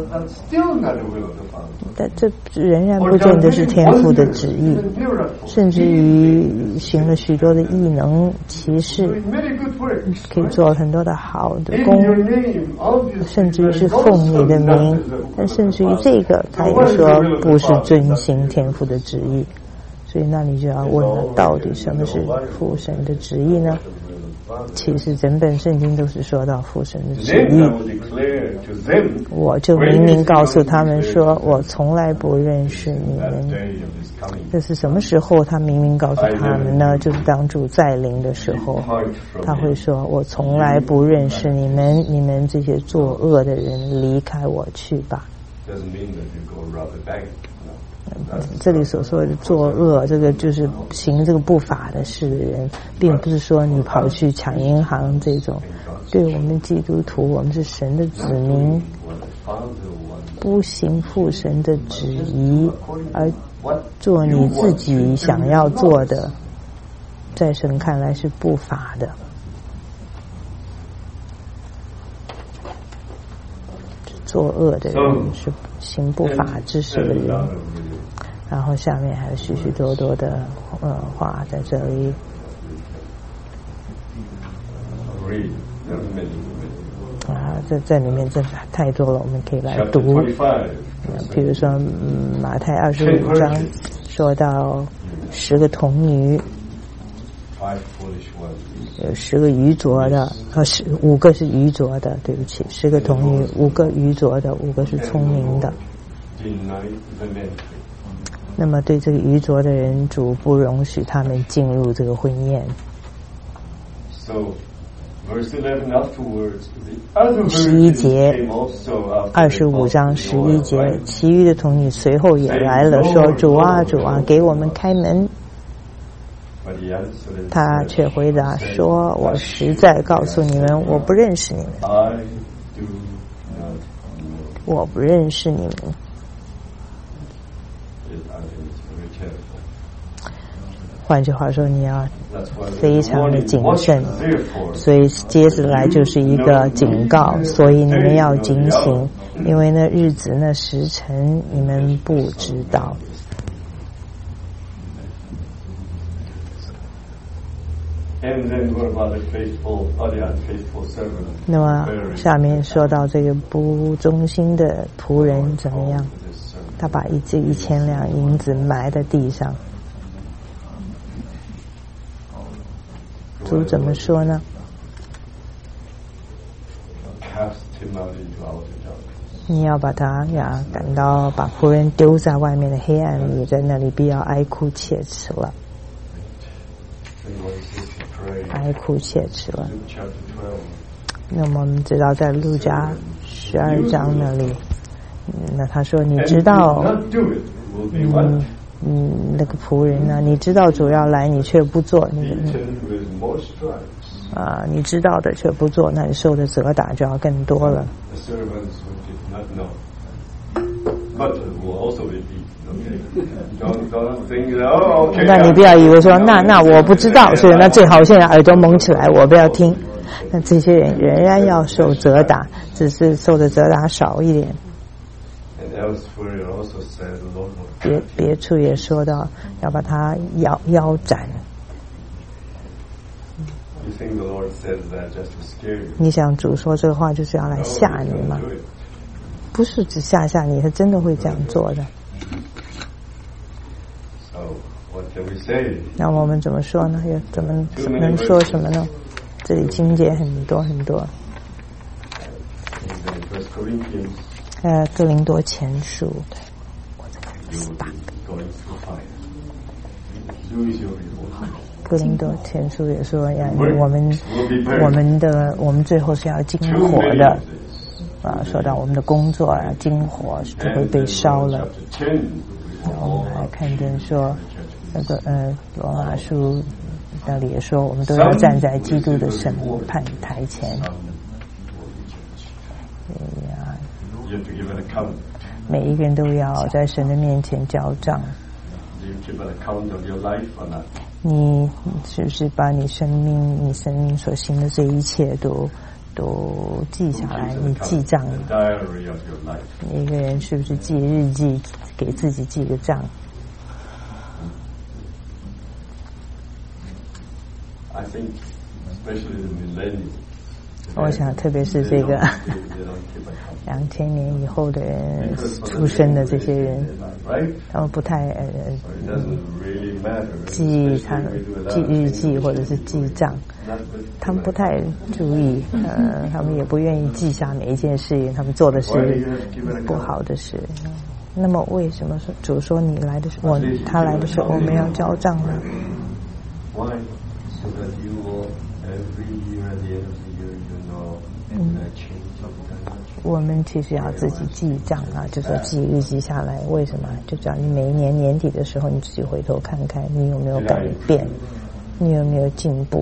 但这仍然不见得是天父的旨意。甚至于行了许多的异能奇事，可以做很多的好的工，甚至于是奉你的名，但甚至于这个他也说不是遵行天父的旨意。所以那你就要问了，到底什么是父神的旨意呢？ 其实整本圣经都是说到父神的旨意。我就明明告诉他们说，我从来不认识你们。这是什么时候他明明告诉他们呢？就是当主再临的时候，他会说，我从来不认识你们，你们这些作恶的人，离开我去吧。这里所说的作恶，这个就是行这个不法的事的人，并不是说你跑去抢银行这种。对我们基督徒，我们是神的子民，不行父神的旨意，而做你自己想要做的，在神看来是不法的。作恶的人是行不法之事的人。然后下面还有许许多多的呃话在这里。啊，这这里面真是太多了，我们可以来读。比如说，嗯，马太二十五章说到十个童女，有十个愚拙的，呃，十五个是愚拙的，对不起，十个童女，五个愚拙的，五个是聪明的。那么对这个愚拙的人，主不容许他们进入这个婚宴。十一节，二十五章十一节，其余的童女随后也来了，说：“主啊，主啊，给我们开门。”他却回答说：“我实在告诉你们，我不认识你们，我不认识你们。”换句话说，你要非常的谨慎，所以接着来就是一个警告，所以你们要警醒，因为那日子那时辰你们不知道。那么下面说到这个不忠心的仆人怎么样？他把一这一千两银子埋在地上。主怎么说呢？你要把他呀赶到把仆人丢在外面的黑暗里，在那里必要哀哭切齿了，哀哭切齿了。那么我们知道在路加十二章那里，那他说你知道，嗯。嗯，那个仆人呢？你知道主要来，你却不做，你啊，你知道的却不做，那你受的责打就要更多了。那你不要以为说，那那我不知道，所以那最好现在耳朵蒙起来，我不要听。那这些人仍然要受责打，只是受的责打少一点。别别处也说到要把他腰腰斩。你想主说这个话就是要来吓你吗？不是只吓吓你，他真的会这样做的。那我们怎么说呢？又怎么能说什么呢？这里经节很多很多。呃，哥林多前书，对，我这个是八个。哥林多前书也说呀，我们我们的我们最后是要经火的啊，说到我们的工作啊，经火就会被烧了。我们还看见说那个呃罗马书那里也说，我们都要站在基督的审判台前。每一个人都要在神的面前交账。你是不是把你生命、你生命所行的这一切都都记下来？你记账。一个人是不是记日记，给自己记个账我想，特别是这个两千年以后的人出生的这些人，他们不太呃记他记日记或者是记账，他们不太注意，呃，他们也不愿意记下每一件事情他们做的是不好的事。那么为什么说主说你来的时候，我他来的时候我们要交账呢？嗯，我们其实要自己记账啊，就说记日记下来。为什么？就叫你每一年年底的时候，你自己回头看看，你有没有改变，你有没有进步。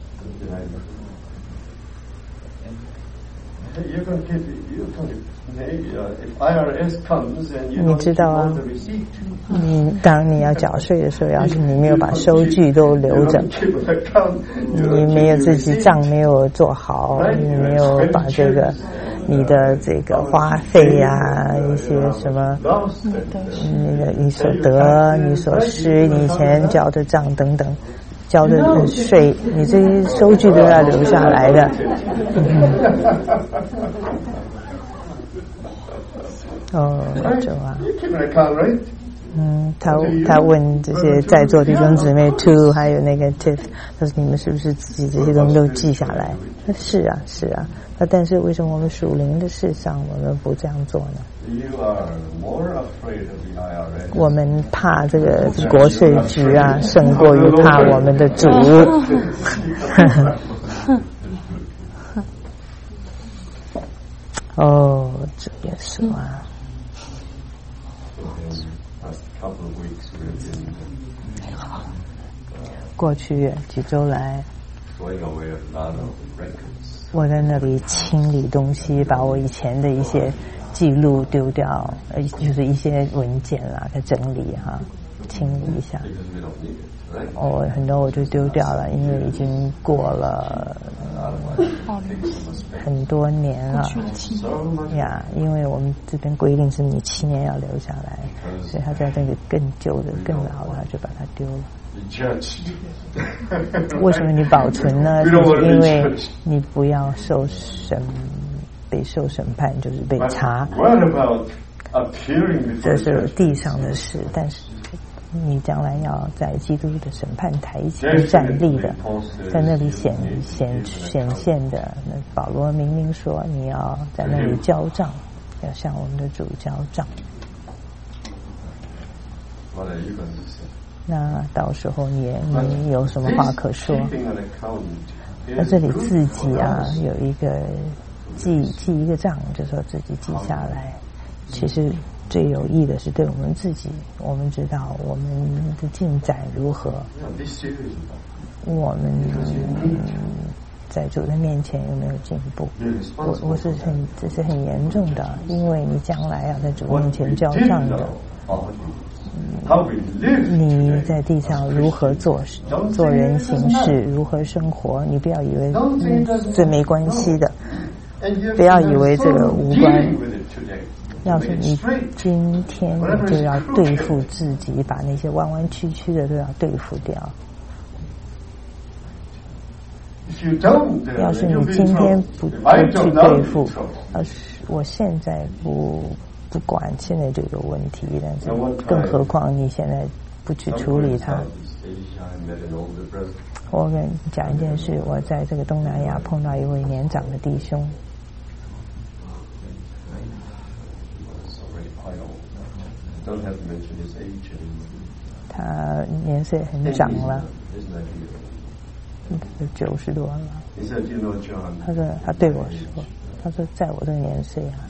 你知道啊，你当你要缴税的时候，要是你没有把收据都留着，你没有自己账没有做好，你没有把这个你的这个花费呀、一些什么，那个你所得、你所失、你以前交的账等等。交的税，你这些收据都要留下来的。哦，这啊，嗯，他他问这些在座弟兄姊妹 ，two 还有那个 Tiff， 他说你们是不是自己这些东西都记下来？是啊，是啊。那但是为什么我们属灵的事上我们不这样做呢？我们怕这个国税局啊，胜过于怕我们的主。哦，主耶稣啊！过去几周来，我在那里清理东西，把我以前的一些记录丢掉，呃，就是一些文件啦，在整理哈，清理一下。我、哦、很多我就丢掉了，因为已经过了、呃、很多年了呀。因为我们这边规定是你七年要留下来，所以他在那个更旧的、更老的，就把它丢了。为什么你保存呢？就是因为你不要受审，被受审判，就是被查。这是地上的事，但是你将来要在基督的审判台前站立的，在那里显显显现的。那保罗明明说，你要在那里交账，要向我们的主交账。那到时候你你有什么话可说？那这里自己啊有一个记记一个账，就说自己记下来。其实最有益的是对我们自己，我们知道我们的进展如何，我们在主的面前有没有进步。我我是很这是很严重的，因为你将来要在主面前交账的。你在地上如何做做人行事，如何生活，你不要以为、嗯、这没关系的，不要以为这个无关。要是你今天你就要对付自己，把那些弯弯曲曲的都要对付掉。要是你今天不不去对付，要是我现在不不管，现在就有问题，但是更何况你现在不去处理它。我跟你讲一件事，我在这个东南亚碰到一位年长的弟兄，他年岁很长了，九十多了。他说，他对我说，他说，在我这个年岁啊，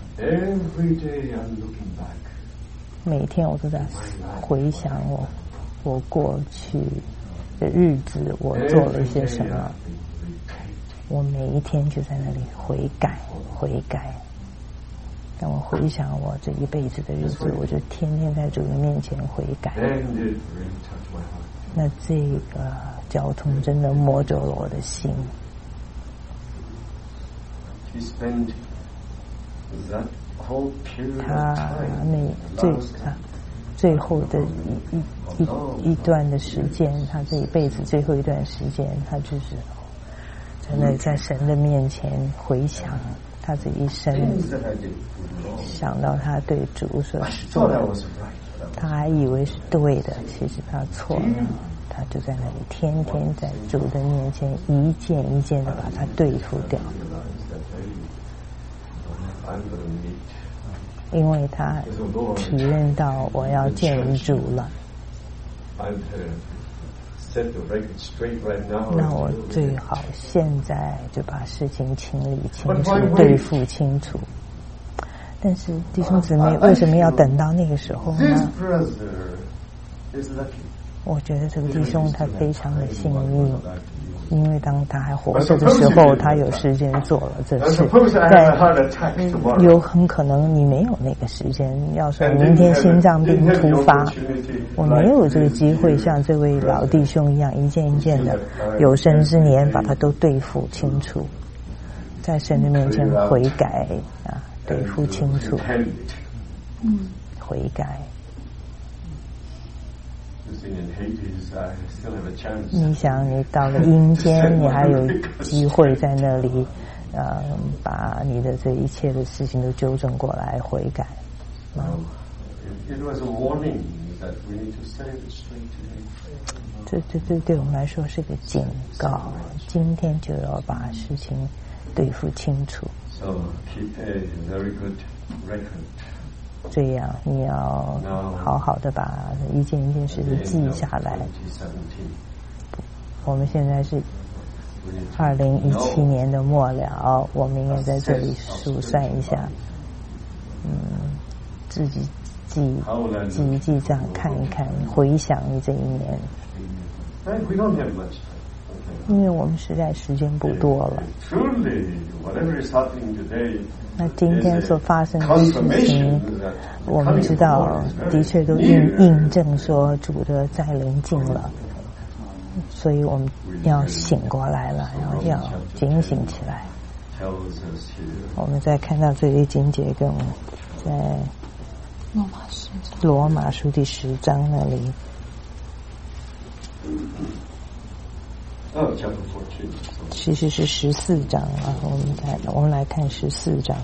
每天我都在回想我我过去的日子，我做了一些什么。我每一天就在那里悔改悔改。当我回想我这一辈子的日子，我就天天在主的面前悔改。那这个交通真的摸着了我的心。他那最啊最后的一一一一段的时间，他这一辈子最后一段时间，他就是在真的在神的面前回想他这一生，想到他对主所做的，他还以为是对的，其实他错了。他就在那里天天在主的面前一件一件的把他对付掉，因为他体认到我要见主了。那我最好现在就把事情清理清楚，对付清楚。但是弟兄姊妹为什么要等到那个时候呢？我觉得这个弟兄他非常的幸运，因为当他还活着的时候，他有时间做了这事。在有很可能你没有那个时间，要说明天心脏病突发，我没有这个机会像这位老弟兄一样一件一件的有生之年把他都对付清楚，在神的面前悔改啊，对付清楚，嗯，悔改。你想，你到了阴间，你还有机会在那里，呃，把你的这一切的事情都纠正过来，悔改。嗯，这这这对我们来说是个警告，今天就要把事情对付清楚。这样你要好好的把一件一件事情记下来。我们现在是二零一七年的末了，我们也在这里数算一下，嗯，自己记记记账，看一看，回想你这一年。因为我们实在时间不多了。那今天所发生的事情，我们知道的确都印印证说主的再临近了，所以我们要醒过来了，要要警醒起来。我们再看到这一经节跟在罗马书罗马书第十章那里。其实是十四章啊，我们看，我们来看十四章。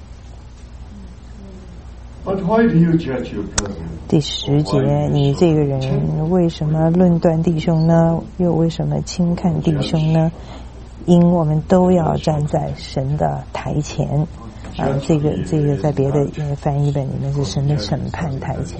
第十节，你这个人为什么论断弟兄呢？又为什么轻看弟兄呢？因我们都要站在神的台前啊，这个这个在别的翻译本里面是神的审判台前。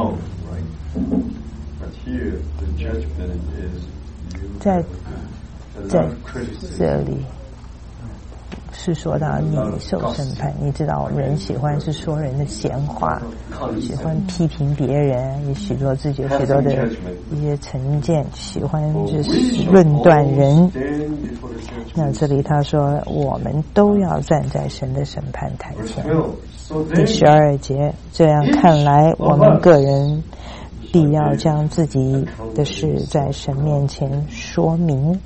在在这里是说到你受审判，你知道我们人喜欢是说人的闲话，喜欢批评别人，也许多自己有许多的一些成见，喜欢就是论断人。那这里他说我们都要站在神的审判台前。第十二节，这样看来我们个人必要将自己的事在神面前说明，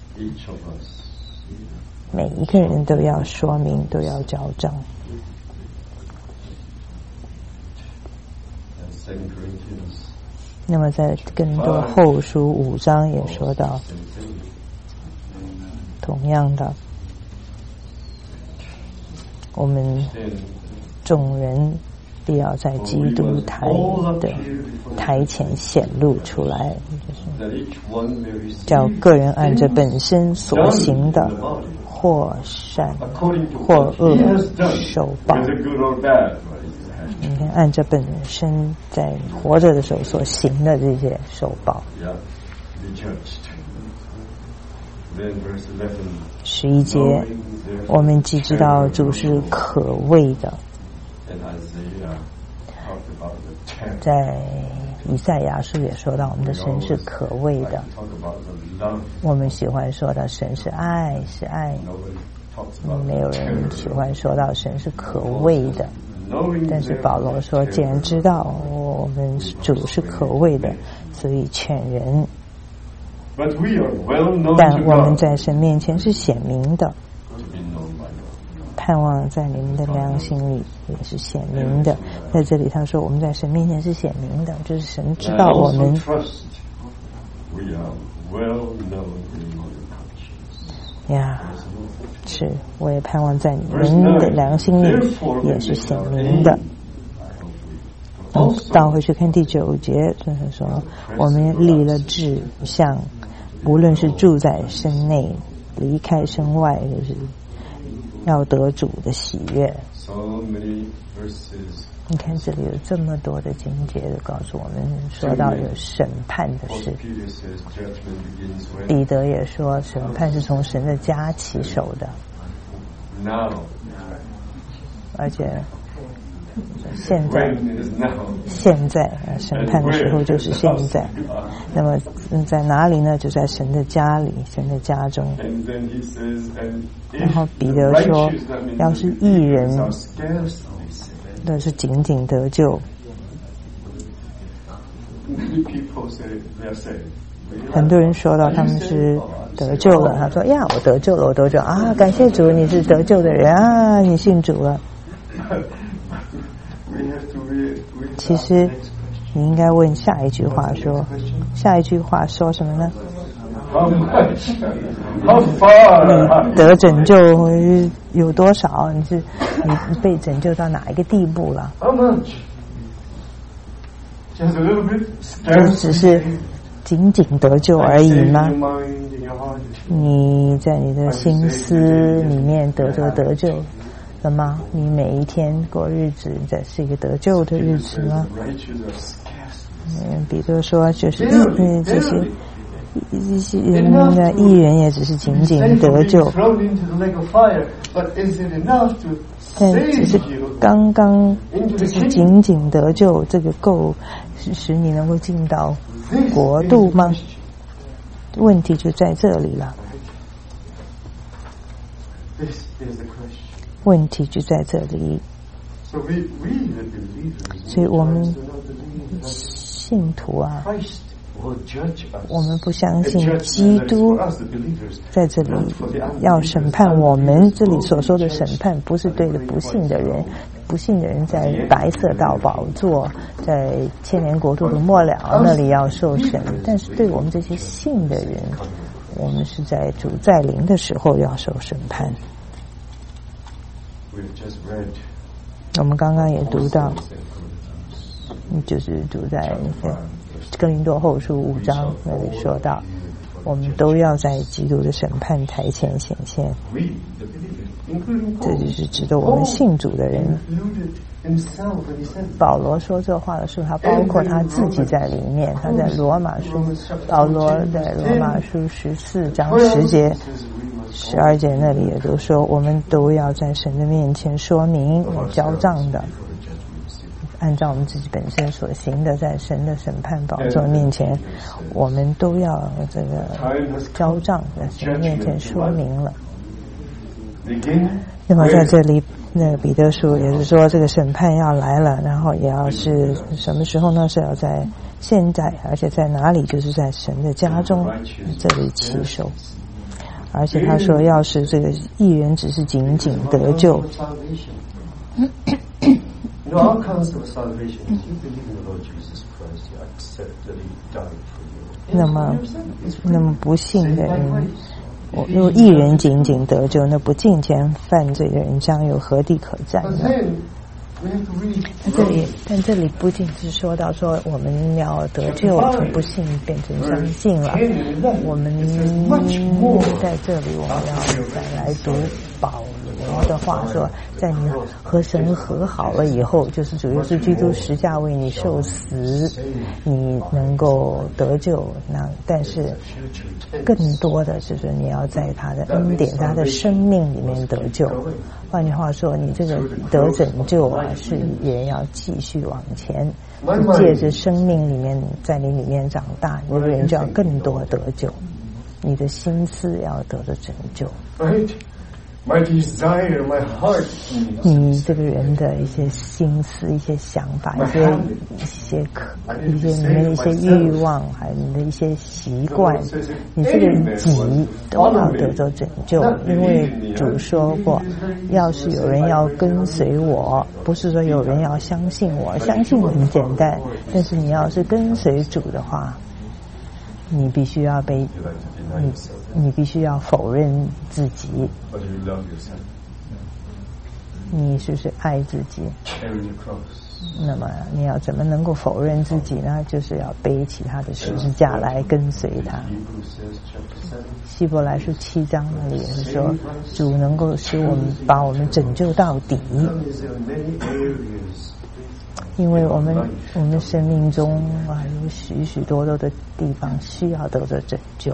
每一个人都要说明，都要交账。那么在更多后书五章也说到同样的，我们众人必要在基督台的台前显露出来，就是叫个人按着本身所行的，或善或恶受报。你看，按着本身在活着的时候所行的这些受报。十一节，我们既知道主是可畏的，在以赛亚书也说到我们的神是可畏的。我们喜欢说到神是爱，是爱，没有人喜欢说到神是可畏的。但是保罗说，既然知道我们主是可畏的，所以劝人。但我们在神面前是显明的，盼望在你们的良心里也是显明的。在这里他说我们在神面前是显明的，就是神知道我们。 呀，是，我也盼望在你们的良心里也是显明的。嗯，倒回去看第九节，就是说，我们立了志向，无论是住在身内，离开身外，就是要得主的喜悦。你看这里有这么多的经节的告诉我们，说到有审判的事。彼得也说，审判是从神的家起手的，而且现在现在审判的时候就是现在。那么在哪里呢？就在神的家里，神的家中。然后彼得说，要是义人那是仅仅得救。很多人说到他们是得救了，他说呀，我得救了，我得救啊，感谢主，你是得救的人啊，你信主了。其实你应该问下一句话说，下一句话说什么呢？你得拯救有多少？你是你被拯救到哪一个地步了？就只是仅仅得救而已吗？你在你的心思里面得着得救了吗？你每一天过日子，这是一个得救的日子吗？嗯，彼得说，就是嗯这些。这些人的义人也只是仅仅得救，但只是刚刚只是仅仅得救，这个够使你能够进到国度吗？问题就在这里了，问题就在这里。所以我们信徒啊，我们不相信基督在这里要审判我们。这里所说的审判不是对着不信的人，不信的人在白色道宝座，在千年国度的末了那里要受审，但是对我们这些信的人，我们是在主再临的时候要受审判。我们刚刚也读到，就是读在哥林多后书五章那里说到，我们都要在基督的审判台前显现。这就是指的我们信主的人。保罗说这话的时候，他包括他自己在里面。他在罗马书，保罗在罗马书十四章十节、十二节那里也都说，我们都要在神的面前说明交账的。按照我们自己本身所行的，在神的审判宝座面前，我们都要这个交账，在神面前说明了。那么在这里，那个彼得书也是说，这个审判要来了，然后也要是什么时候呢？是要在现在，而且在哪里？就是在神的家中这里起手。而且他说，要是这个义人只是仅仅得救。You know, our concept of salvation is you believe in the Lord Jesus Christ, you accept that He died for you. 那么，那么不信的人，我若一人仅仅得救，那不敬虔犯罪的人将有何地可站呢？在这里，但这里不仅是说到说我们要得救，从不信变成相信了。我们在这里，我们要再来读保罗的话说，在你和神和好了以后，就是主耶稣基督十架为你受死，你能够得救。那但是更多的就是你要在他的恩典、他的生命里面得救。换句话说，你这个得拯救啊，是也要继续往前，借着生命里面，在你里面长大，你这个人就要更多得救，你的心思要得到拯救。 My desire, my heart. 你这个人的一些心思、一些想法、一些一些可、一些你的一些欲望，还有你的一些习惯，你这个己都要得到拯救。因为主说过，要是有人要跟随我，不是说有人要相信我，相信很简单，但是你要是跟随主的话， 你必须要被你你必须要否认自己。你是不是爱自己？那么你要怎么能够否认自己呢？就是要背起他的十字架来跟随他。希伯来书七章那里也是说，主能够使我们把我们拯救到底，因为我们我们生命中啊有许许多多的地方需要得到拯救。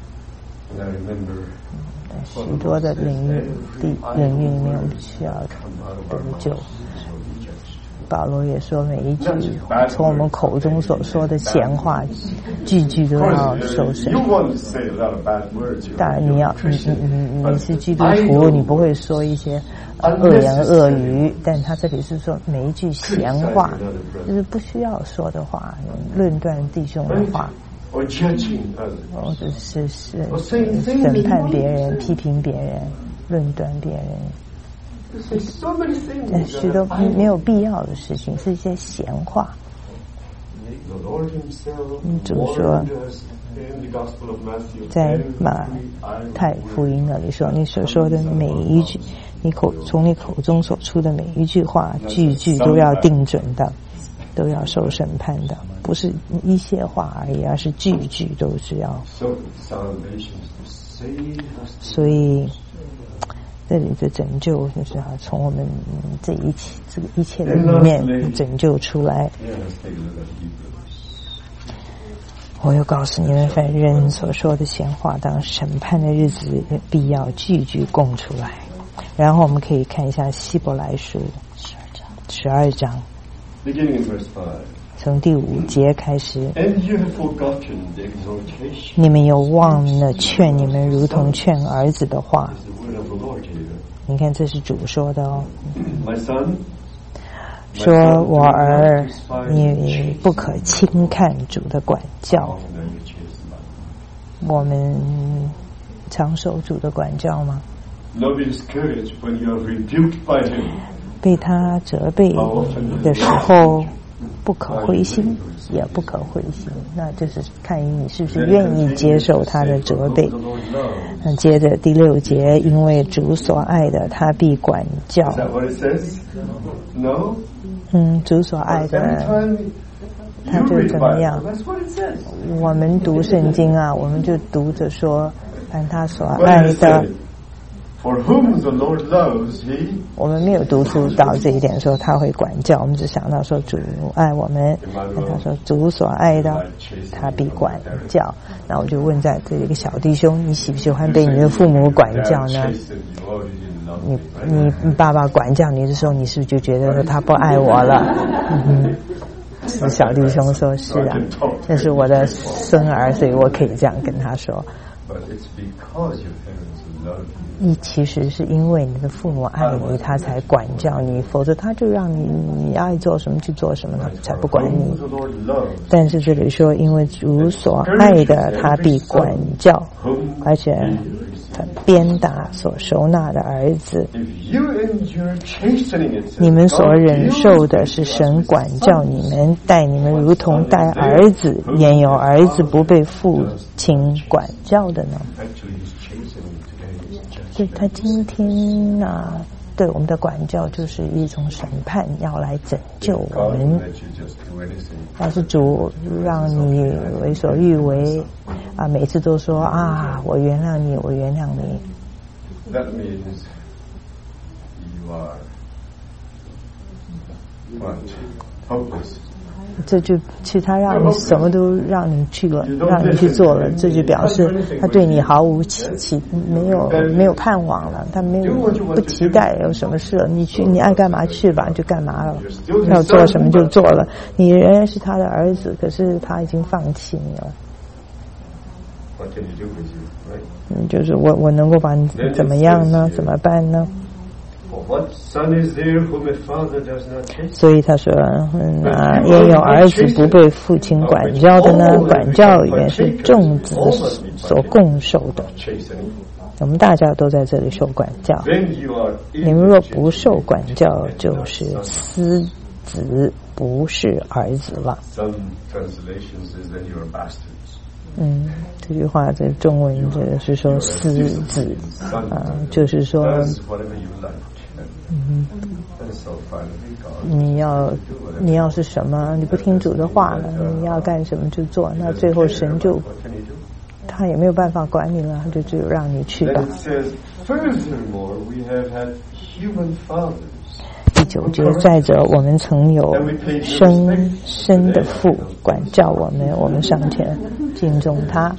许多的领域地领域里面，我们需要得救。保罗也说，每一句从我们口中所说的闲话，句句都要受审。当然，你要你你你你是基督徒，你不会说一些恶言恶语，但他这里是说每一句闲话，就是不需要说的话，论断弟兄的话。或者是是审判别人、批评别人、论断别人，许多没有必要的事情，是一些闲话。主说，在马太福音那里说，你所说的每一句，你口从你口中所出的每一句话，句句都要定准的。都要受审判的，不是一些话而已，而是句句都是要。所以这里的拯救就是要从我们这一切这个一切的里面拯救出来。我又告诉你们，凡人所说的闲话，当审判的日子必要句句供出来。然后我们可以看一下希伯来书十二章十二章从第五节开始，你们又忘了劝你们如同劝儿子的话。你看，这是主说的哦，说我儿，你不可轻看主的管教。我们常受主的管教吗？被他责备的时候，不可灰心，也不可灰心。那就是看你是不是愿意接受他的责备。那接着第六节，因为主所爱的，他必管教。嗯，主所爱的，他就怎么样？我们读圣经啊，我们就读着说，凡他所爱的。For whom the Lord loves, he 我们没有读出到这一点说他会管教，我们只想到说主爱我们，他说主所爱的他必管教。那我就问在这一个小弟兄，你喜不喜欢被你的父母管教呢？你你爸爸管教你的时候，你是不是就觉得说他不爱我了？嗯是小弟兄说，是啊，这是我的孙儿，所以我可以这样跟他说。你其实是因为你的父母爱你，他才管教你，否则他就让你你爱做什么去做什么，他才不管你。但是这里说，因为主所爱的，他必管教，而且他鞭打所收纳的儿子。你们所忍受的是神管教你们，待你们如同待儿子，焉有儿子不被父亲管教的呢？所以他今天啊，对我们的管教就是一种审判，要来拯救我们。要是主让你为所欲为啊，每次都说啊，我原谅你，我原谅你。That means you are what? Hopeless. 这就其他让你什么都让你去了，让你去做了，这就表示他对你毫无期期没有没有盼望了，他没有不期待有什么事了，你去你爱干嘛去吧，就干嘛了，要做什么就做了，你仍然是他的儿子，可是他已经放弃你了。嗯，就是我我能够把你怎么样呢？怎么办呢？所以他说，嗯啊，也有儿子不被父亲管教的呢，管教也是众子所共受的。我们大家都在这里受管教，你们若不受管教，就是私子，不是儿子了。 嗯，这句话在中文这个是说狮子啊，就是说，嗯，你要你要是什么，你不听主的话了，你要干什么就做，那最后神就他也没有办法管你了，他就只有让你去吧。第九节，再者，我们曾有生身的父管教我们，我们尚且敬重他。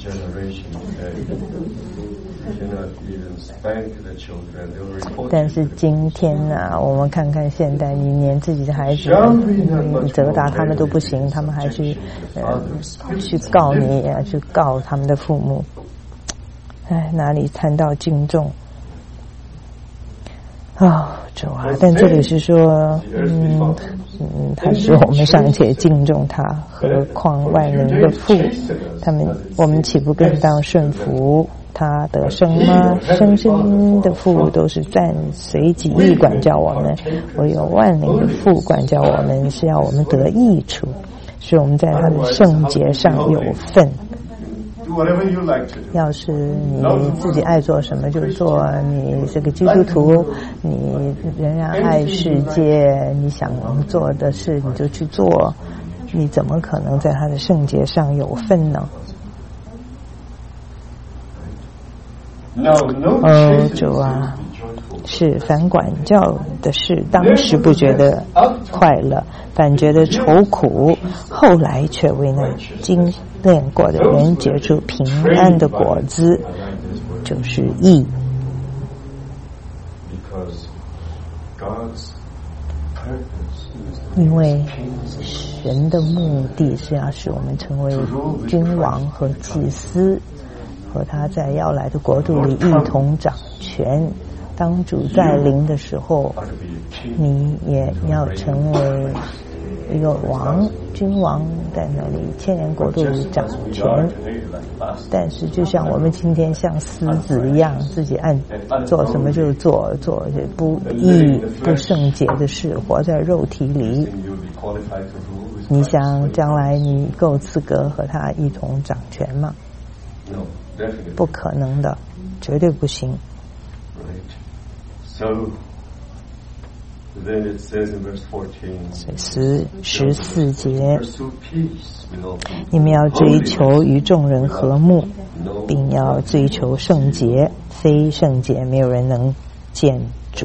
但是今天啊，我们看看现代，你连自己的孩子，你责打他们都不行，他们还去呃去告你，也去告他们的父母。哎，哪里谈到敬重？啊、哦，主啊！但这里是说，嗯嗯，他说我们尚且敬重他，何况万人的父？他们我们岂不更当顺服他的生吗？生身的父都是暂随己意管教我们，唯有万灵的父管教我们，是要我们得益处，使我们在他的圣洁上有份。要是你自己爱做什么就做，你是个基督徒，你仍然爱世界，你想做的事你就去做，你怎么可能在他的圣洁上有份呢？哦，主啊，是凡管教的事，当时不觉得快乐，反觉得愁苦，后来却为那经练过的人结出平安的果子，就是义。因为神的目的是要使我们成为君王和祭司，和他在要来的国度里一同掌权。当主在临的时候，你也要成为一个王，君王在那里千年国度里掌权。但是就像我们今天像狮子一样，自己按做什么就做，做不义不圣洁的事，活在肉体里。你想将来你够资格和他一同掌权吗？不可能的，绝对不行。 So, then it says in verse fourteen, 十十四节，你们要追求与众人和睦，并要追求圣洁，非圣洁没有人能见主。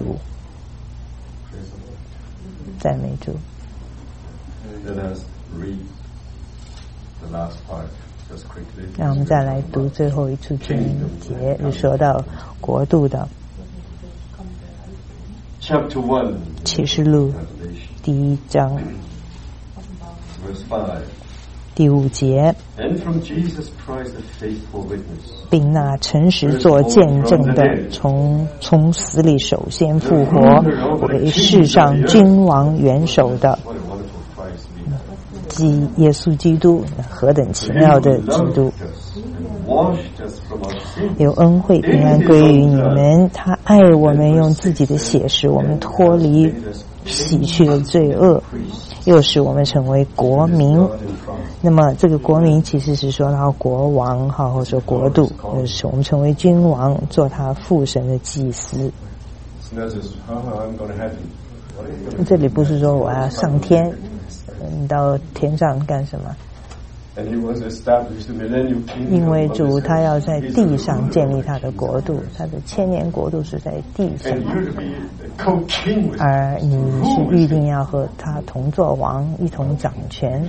赞美主。让我们再来读最后一处经节，就说到国度的。启示录第一章第五节，并那诚实做见证的，从从死里首先复活，为世上君王元首的基耶稣基督，何等奇妙的基督！有恩惠平安归于你们，他爱我们，用自己的血使我们脱离洗去的罪恶，又使我们成为国民。那么这个国民其实是说到国王哈，或者说国度，就是我们成为君王，做他父神的祭司。这里不是说我要上天，你到天上干什么？因为主他要在地上建立他的国度，他的千年国度是在地上，而你是预定要和他同作王，一同掌权。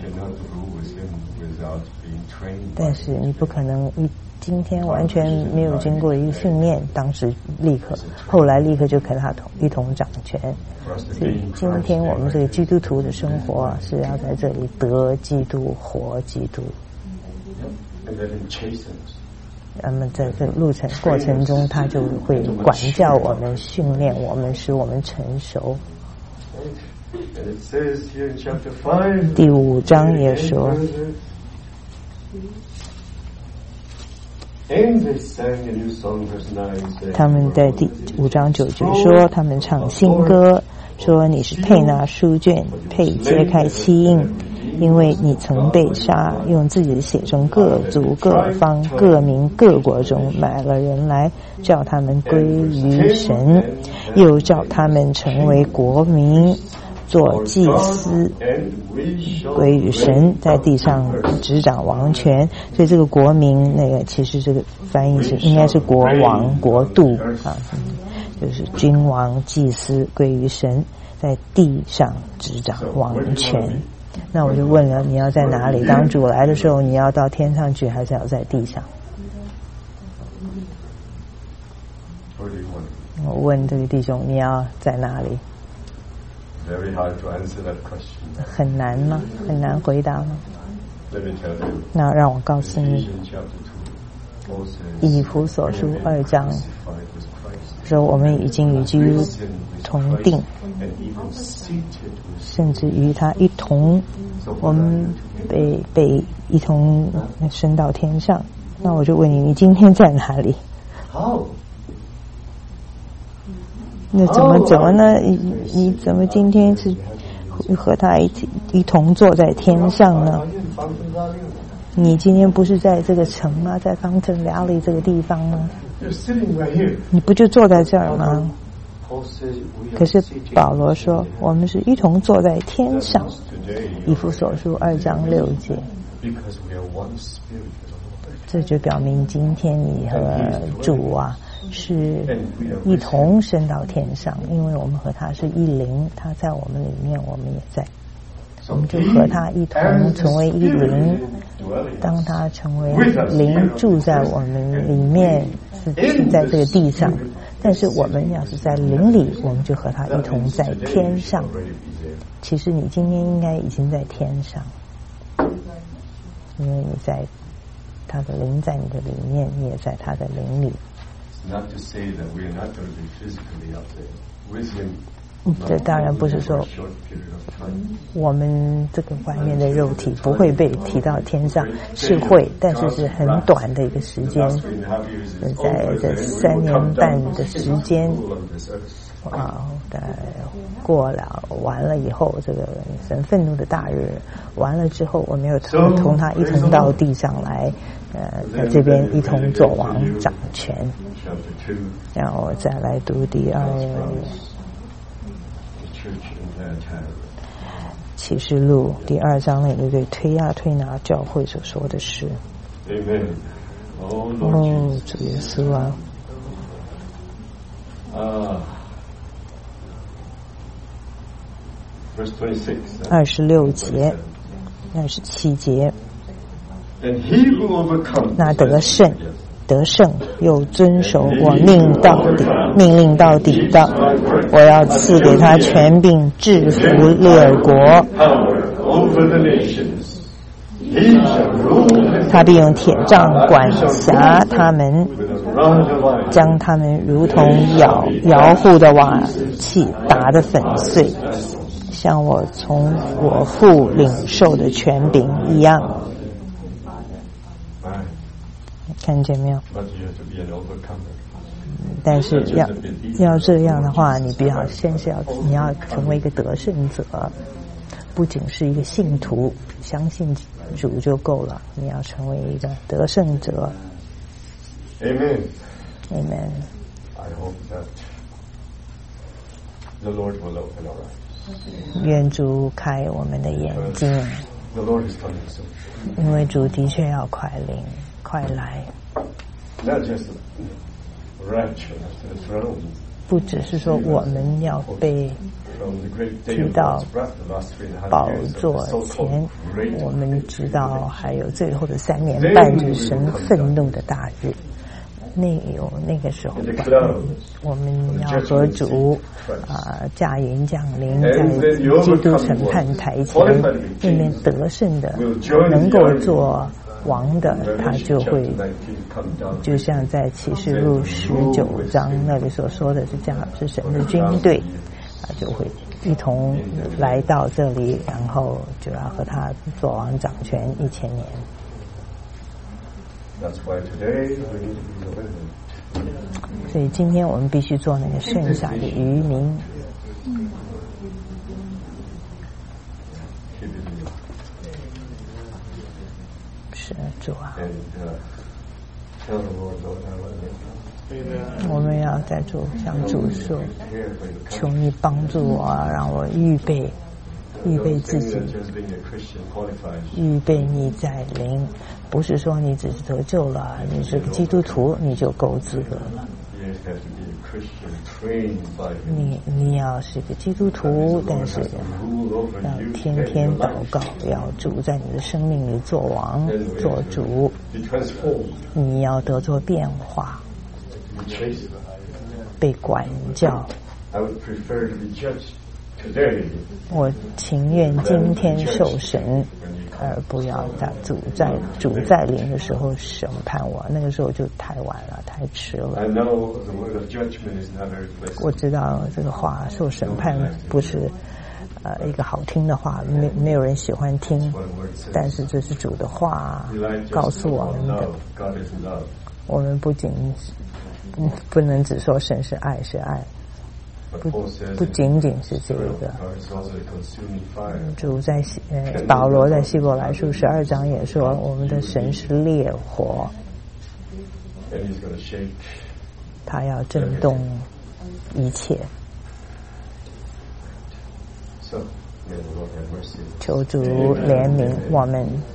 但是你不可能一今天完全没有经过一个训练，当时立刻后来立刻就跟他同一同掌权。所以今天我们这个基督徒的生活是要在这里得基督活基督。那么在这路程过程中，他就会管教我们，训练我们，使我们成熟。第五章也说，他们在第五章九节说，他们唱新歌，说你是配拿书卷，配揭开七印， 因为你曾被杀，用自己的血从各族各方各民各国中买了人来，叫他们归于神，又叫他们成为国民，做祭司，归于神，在地上执掌王权。所以这个国民，那个其实这个翻译是应该是国王、国度啊，就是君王、祭司归于神，在地上执掌王权。那我就问了，你要在哪里？当主来的时候，你要到天上去，还是要在地上？我问这个弟兄，你要在哪里？很难吗？很难回答吗？那让我告诉你，以弗所书二章说，我们已经与基督同定，甚至与他一同，我们被被一同升到天上。那我就问你，你今天在哪里？那怎么怎么呢？你你怎么今天是和他一起一同坐在天上呢？你今天不是在这个城吗？在方正寮里这个地方吗？你不就坐在这儿吗？可是保罗说，我们是一同坐在天上。以弗所书二章六节，这就表明今天你和主啊是一同升到天上，因为我们和他是一灵，他在我们里面，我们也在，我们就和他一同成为一灵。当他成为灵住在我们里面，是在这个地上，但是我们要是在灵里，我们就和他一同在天上。其实你今天应该已经在天上，因为你在他的灵在你的里面，你也在他的灵里。这当然不是说我们这个外面的肉体不会被提到天上，是会，但是是很短的一个时间，在这三年半的时间啊，过了完了以后，这个神愤怒的大日完了之后，我们又同同他一同到地上来，呃，在这边一同做王掌权。然后再来读第二启示录第二章里对推亚推拿教会所说的事。哦，主耶稣啊！二十六节，二十七节。那得胜。得胜又遵守我命到底命令到底的，我要赐给他权柄制服列国，他必用铁杖管辖他们，将他们如同摇摇户的瓦器打得粉碎，像我从我父领受的权柄一样。看见没有？但是要要这样的话，你必要先是要你要成为一个得胜者，不仅是一个信徒，相信主就够了，你要成为一个得胜者。 Amen. Amen. I hope that the Lord will open our eyes. 愿主开我们的眼睛。 The Lord is coming soon. 因为主的确要快临。快来！ Not just rapture to the throne. 不只是说我们要被提到宝座前，我们知道还有最后的三年半就是神愤怒的大日。那有那个时候，我们要和主啊驾云降临，在基督审判台前，那边得胜的，能够做王的，他就会就像在启示录十九章那里所说的是这样，是神的军队，他就会一同来到这里，然后就要和他做王掌权一千年。所以今天我们必须做那个剩下的渔民。 是主啊。我们要在主向主说，求你帮助我，让我预备预备自己，预备你在灵，不是说你只是得救了，你是个基督徒你就够资格了。你你要是个基督徒，但是要天天祷告，要主在你的生命里做王做主，你要得做变化，被管教。我情愿今天受审，而不要在主在主在临的时候审判我。那个时候就太晚了，太迟了。我知道这个话受审判不是呃一个好听的话，没没有人喜欢听，但是这是主的话告诉我们的。我们不仅嗯不能只说神是爱是爱。不不仅仅是这个，主在呃保罗在希伯来书十二章也说，我们的神是烈火，他要震动一切。求主怜悯我们。